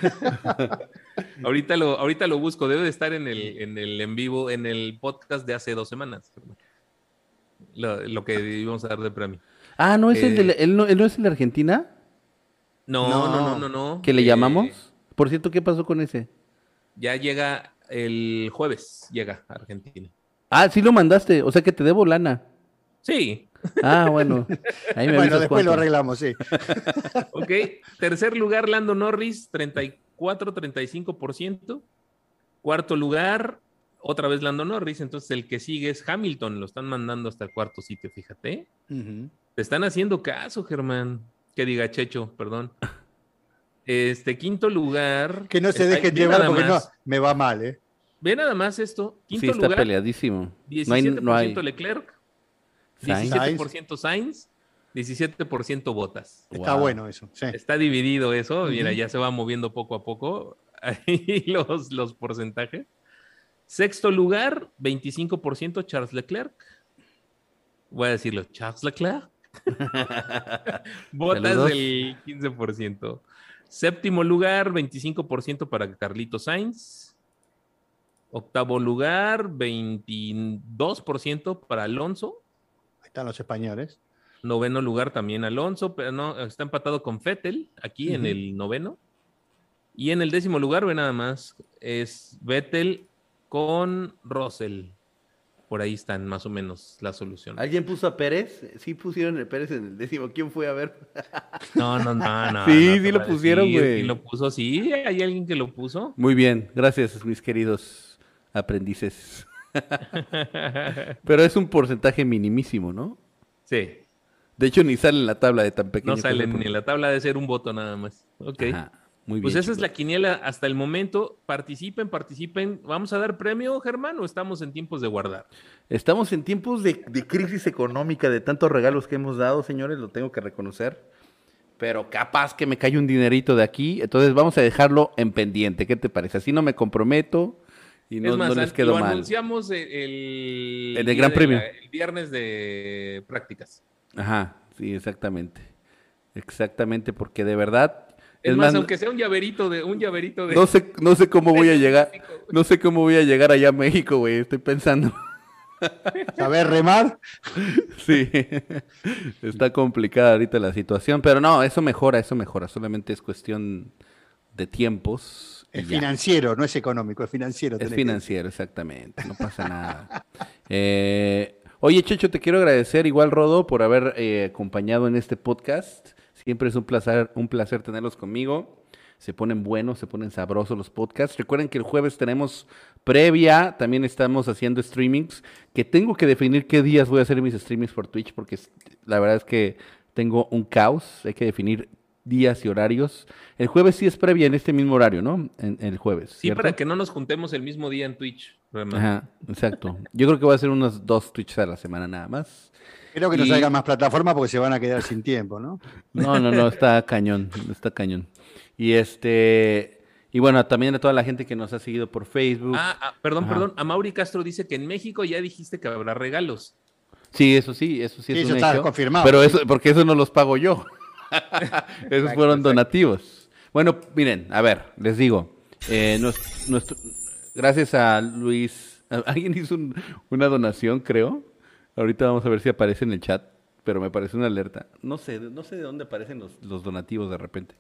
ahorita, lo, ahorita lo busco, debe de estar en el, en el en vivo, en el podcast de hace dos semanas. Lo, lo que íbamos a dar de premio. Ah, ¿no es Eh, el de, la- él no, él no es el de Argentina? No, No. no, no, no, no. ¿Que le Eh, llamamos? Por cierto, ¿qué pasó con ese? Ya llega el jueves, llega a Argentina. Ah, sí lo mandaste, o sea que te debo lana. Sí, Ah, bueno. Ahí me Bueno, avisas después lo cuánto. arreglamos, sí. ok. Tercer lugar, Lando Norris, treinta y cuatro, treinta y cinco por ciento. Cuarto lugar, otra vez Lando Norris. Entonces el que sigue es Hamilton. Lo están mandando hasta el cuarto sitio, fíjate. Ujú. Te están haciendo caso, Germán. Que diga Checho, perdón. Este, quinto lugar. Que no se está- dejen ve llevar nada porque no, más, me va mal, ¿eh? Ve nada más esto. Sí, Quinto está lugar, peleadísimo. No hay, diecisiete por ciento no hay. Leclerc, Sainz. diecisiete por ciento Sainz, diecisiete por ciento Bottas. Está Wow. bueno eso, sí. Está dividido eso, mira, Ujú. ya se va moviendo poco a poco ahí los, los porcentajes. Sexto lugar, veinticinco por ciento Charles Leclerc. Voy a decirlo, Charles Leclerc. Bottas Saludos. del quince por ciento. Séptimo lugar, veinticinco por ciento para Carlitos Sainz. Octavo lugar, veintidós por ciento para Alonso. Ahí están los españoles. Noveno lugar también Alonso, pero no, está empatado con Vettel aquí en Ujú. el noveno. Y en el décimo lugar, ve nada más, es Vettel con Russell. Por ahí están más o menos las soluciones. ¿Alguien puso a Pérez? Sí pusieron el Pérez en el décimo. ¿Quién fue a ver? No, no, no, no. Sí, no sí te lo voy a pusieron, decir güey. quién lo puso, sí, hay alguien que lo puso. Muy bien, gracias mis queridos aprendices. Pero es un porcentaje minimísimo, ¿no? Sí, De hecho, ni sale en la tabla de tan pequeño. no que sale es el ni en la tabla de ser un voto nada más. Ok. Ajá, muy bien. Pues esa es chicos. la quiniela hasta el momento. Participen, participen. ¿Vamos a dar premio, Germán, o estamos en tiempos de guardar? Estamos en tiempos de, de crisis económica, de tantos regalos que hemos dado, señores, lo tengo que reconocer. Pero capaz que me cae un dinerito de aquí, entonces vamos a dejarlo en pendiente. ¿Qué te parece? Así no me comprometo y no, es más, no les an- quedo lo mal. anunciamos el, el, El del día Gran de Premio. la- el viernes de prácticas. Ajá, sí, exactamente. Exactamente, porque de verdad. Es, más, aunque sea un llaverito de un llaverito de no sé, no sé cómo voy a de llegar, México. no sé cómo voy a llegar allá a México, güey. Estoy pensando. ¿Saber remar? Sí, está complicada ahorita la situación, pero no, eso mejora, eso mejora. Solamente es cuestión de tiempos. y Es ya. financiero, no es económico, es financiero. Es tenés que- financiero, exactamente. No pasa nada. Eh, oye, Checho, te quiero agradecer igual, Rodo, por haber eh, acompañado en este podcast. Siempre es un placer, un placer tenerlos conmigo. Se ponen buenos, se ponen sabrosos los podcasts. Recuerden que el jueves tenemos previa, también estamos haciendo streamings, que tengo que definir qué días voy a hacer mis streamings por Twitch, porque es- la verdad es que tengo un caos, hay que definir días y horarios. El jueves sí es previa en este mismo horario, ¿no? En, en el jueves. Sí, ¿cierto? para que no nos juntemos el mismo día en Twitch. Germán. Ajá, exacto. Yo creo que voy a hacer unos dos Twitch a la semana nada más. Creo que no Y- salgan más plataformas porque se van a quedar sin tiempo, ¿no? No, no, no, está cañón, está cañón. Y este, y bueno, también a toda la gente que nos ha seguido por Facebook. Ah, ah, perdón, Ajá. perdón. A Mauri Castro dice que en México ya dijiste que habrá regalos. Sí, eso sí, eso sí Sí, es eso un está hecho. confirmado. Pero eso, porque eso no los pago yo. Esos Exacto, fueron exacto. donativos. Bueno, miren, a ver, les digo, eh, nues- nuestro- gracias a Luis, a- alguien hizo un- una donación, creo. Ahorita vamos a ver si aparece en el chat, pero me parece una alerta. No sé, no sé de dónde aparecen los, los donativos de repente.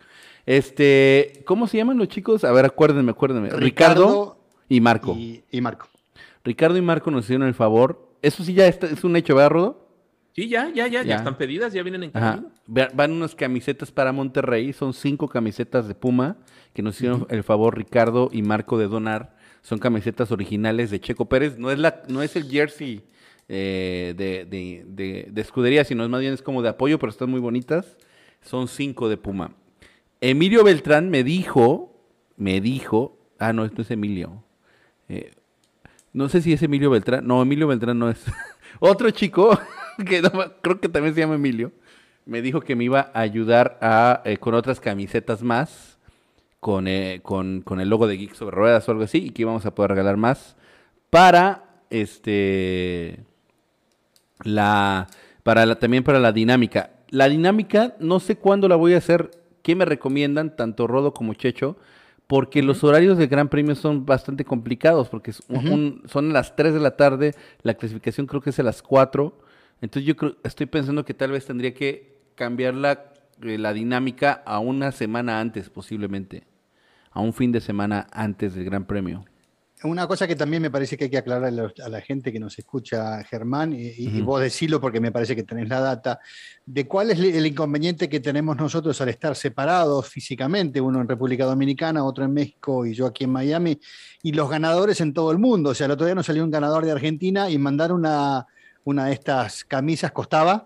Este, ¿cómo se llaman los chicos? A ver, acuérdenme, acuérdenme. Ricardo, Ricardo y Marco. Y, y Marco. Ricardo y Marco nos hicieron el favor. Eso sí ya está, es un hecho, ¿verdad, Rodo? Sí, ya, ya, ya, ya, Ya. están pedidas, ya vienen en Ajá. camino. Va- Van unas camisetas para Monterrey, son cinco camisetas de Puma que nos hicieron el favor Ricardo y Marco de donar. Son camisetas originales de Checo Pérez. No es la, no es el jersey eh, de, de- de- de escudería, sino es más bien es como de apoyo, pero están muy bonitas. Son cinco de Puma. Emilio Beltrán me dijo, me dijo, ah, no, esto es Emilio. Eh, no sé si es Emilio Beltrán. No, Emilio Beltrán no es. Otro chico, que no me- creo que también se llama Emilio, me dijo que me iba a ayudar a, eh, con otras camisetas más, con, eh, con, con el logo de Geek sobre Ruedas o algo así, y que íbamos a poder regalar más para este la para la, también para la dinámica. la dinámica, no sé cuándo la voy a hacer. ¿Qué me recomiendan, tanto Rodo como Checho? Porque uh-huh. los horarios del Gran Premio son bastante complicados, porque es un, uh-huh. un, son a las tres de la tarde, la clasificación creo que es a las cuatro. Entonces yo creo, estoy pensando que tal vez tendría que cambiar la, eh, la dinámica a una semana antes, posiblemente. A un fin de semana antes del Gran Premio. Una cosa que también me parece que hay que aclarar a la, a la gente que nos escucha, Germán, y, uh-huh. y vos decilo porque me parece que tenés la data, de cuál es el inconveniente que tenemos nosotros al estar separados físicamente, uno en República Dominicana, otro en México y yo aquí en Miami, y los ganadores en todo el mundo. O sea, el otro día nos salió un ganador de Argentina y mandar una, una de estas camisas costaba...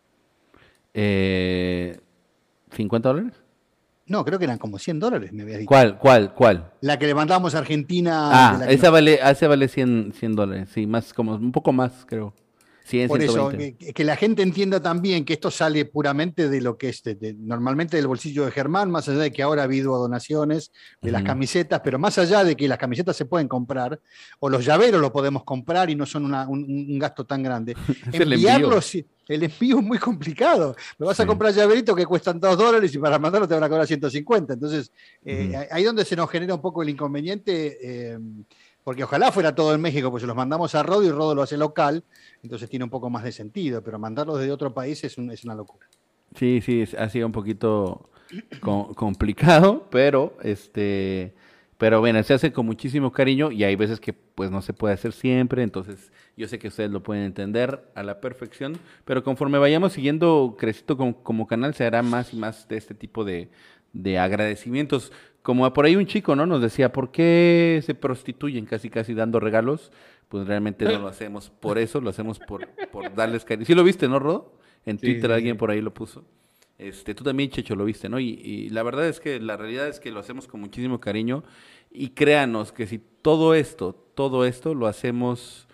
Eh, ¿cincuenta dólares? No, creo que eran como cien dólares, me habías dicho. ¿Cuál, cuál, cuál? La que le mandamos a Argentina. Ah, la esa, vale, esa vale cien dólares, sí, más, como un poco más, creo. cien, Por ciento veinte. eso, que, que la gente entienda también que esto sale puramente de lo que es, de, de, normalmente del bolsillo de Germán, más allá de que ahora ha habido donaciones de uh-huh. las camisetas, pero más allá de que las camisetas se pueden comprar, o los llaveros los podemos comprar y no son una, un, un gasto tan grande. Enviarlos... El envío es muy complicado. Me vas sí. a comprar llaveritos que cuestan dos dólares y para mandarlo te van a cobrar ciento cincuenta. Entonces, eh, uh-huh. ahí donde se nos genera un poco el inconveniente, eh, porque ojalá fuera todo en México, pues se los mandamos a Rodo y Rodo lo hace local, entonces tiene un poco más de sentido, pero mandarlos desde otro país es, un, es una locura. Sí, sí, ha sido un poquito co- complicado, pero este... Pero bueno, se hace con muchísimo cariño y hay veces que pues no se puede hacer siempre, entonces yo sé que ustedes lo pueden entender a la perfección, pero conforme vayamos siguiendo Crecito como, como canal se hará más y más de este tipo de, de agradecimientos. Como por ahí un chico, ¿no? Nos decía, ¿por qué se prostituyen casi casi dando regalos? Pues realmente no lo hacemos por eso, lo hacemos por, por darles cariño. ¿Sí lo viste, no, Rodo? En Twitter sí, sí, alguien sí. por ahí lo puso. Este, tú también, Checho, lo viste, ¿no? Y, y la verdad es que la realidad es que lo hacemos con muchísimo cariño y créanos que si todo esto, todo esto lo hacemos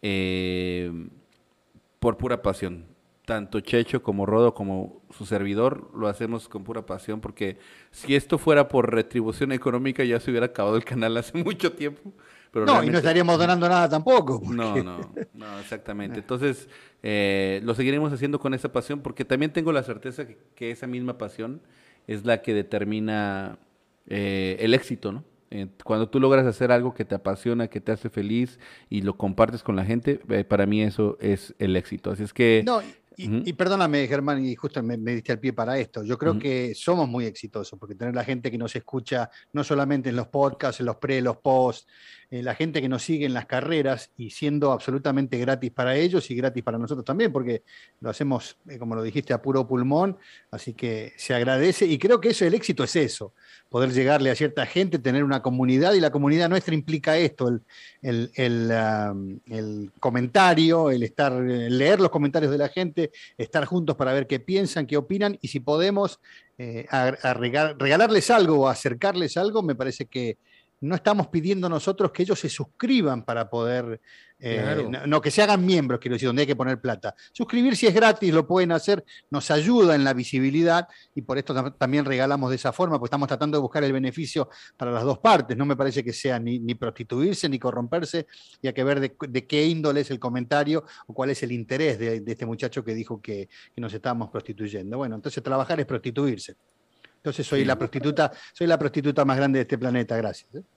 eh, por pura pasión. Tanto Checho como Rodo como su servidor lo hacemos con pura pasión porque si esto fuera por retribución económica ya se hubiera acabado el canal hace mucho tiempo. Pero no, y no estaríamos donando nada tampoco. Porque... No, no, no, exactamente. Entonces, eh, lo seguiremos haciendo con esa pasión porque también tengo la certeza que, que esa misma pasión es la que determina eh, el éxito, ¿no? Eh, cuando tú logras hacer algo que te apasiona, que te hace feliz y lo compartes con la gente, eh, para mí eso es el éxito. Así es que... No, y, uh-huh. y perdóname, Germán, y justo me, me diste el pie para esto. Yo creo uh-huh. que somos muy exitosos porque tener la gente que nos escucha, no solamente en los podcasts, en los pre, los posts, eh, la gente que nos sigue en las carreras y siendo absolutamente gratis para ellos y gratis para nosotros también, porque lo hacemos, eh, como lo dijiste, a puro pulmón, así que se agradece y creo que eso, el éxito es eso, poder llegarle a cierta gente, tener una comunidad y la comunidad nuestra implica esto, el, el, el, um, el comentario, el estar, el leer los comentarios de la gente, estar juntos para ver qué piensan, qué opinan y si podemos eh, a, a regal, regalarles algo o acercarles algo, me parece que no estamos pidiendo nosotros que ellos se suscriban para poder, eh, claro. no, no que se hagan miembros, quiero decir, donde hay que poner plata. Suscribir si es gratis, lo pueden hacer, nos ayuda en la visibilidad y por esto tam- también regalamos de esa forma, porque estamos tratando de buscar el beneficio para las dos partes. No me parece que sea ni, ni prostituirse ni corromperse y hay que ver de, de qué índole es el comentario o cuál es el interés de, de este muchacho que dijo que, que nos estábamos prostituyendo. Bueno, entonces trabajar es prostituirse. Entonces soy sí. la prostituta, soy la prostituta más grande de este planeta, gracias. ¿eh?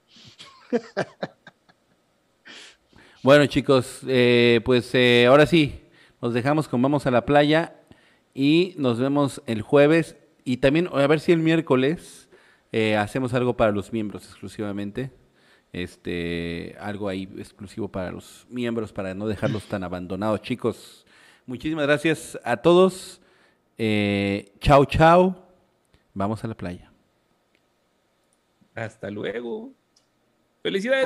Bueno, chicos, eh, pues eh, ahora sí, nos dejamos con Vamos a la Playa y nos vemos el jueves y también a ver si el miércoles eh, hacemos algo para los miembros exclusivamente, este, algo ahí exclusivo para los miembros para no dejarlos tan abandonados, chicos. Muchísimas gracias a todos. Eh, chao, chao. Vamos a la playa. Hasta luego. ¡Felicidades!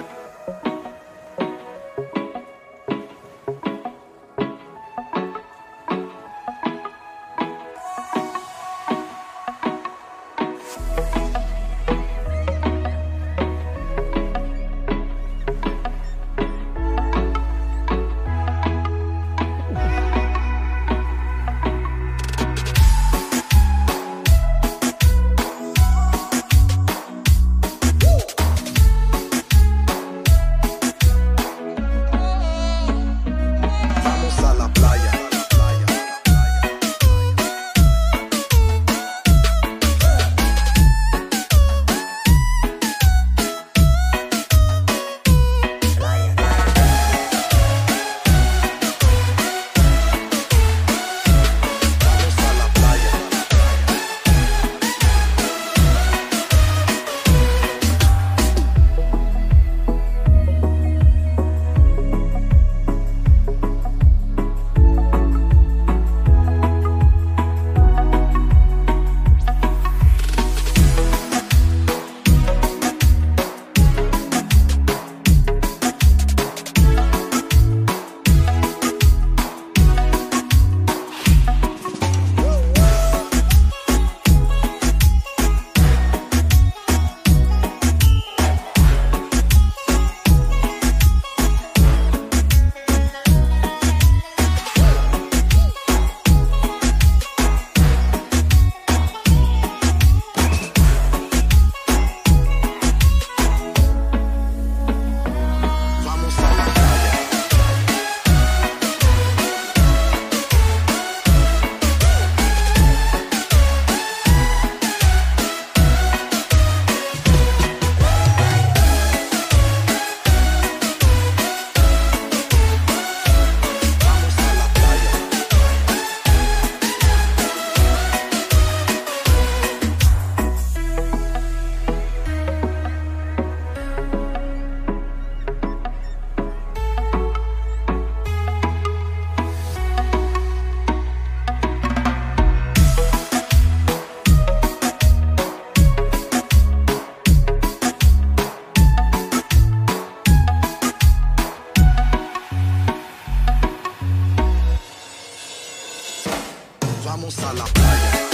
vamos a la playa.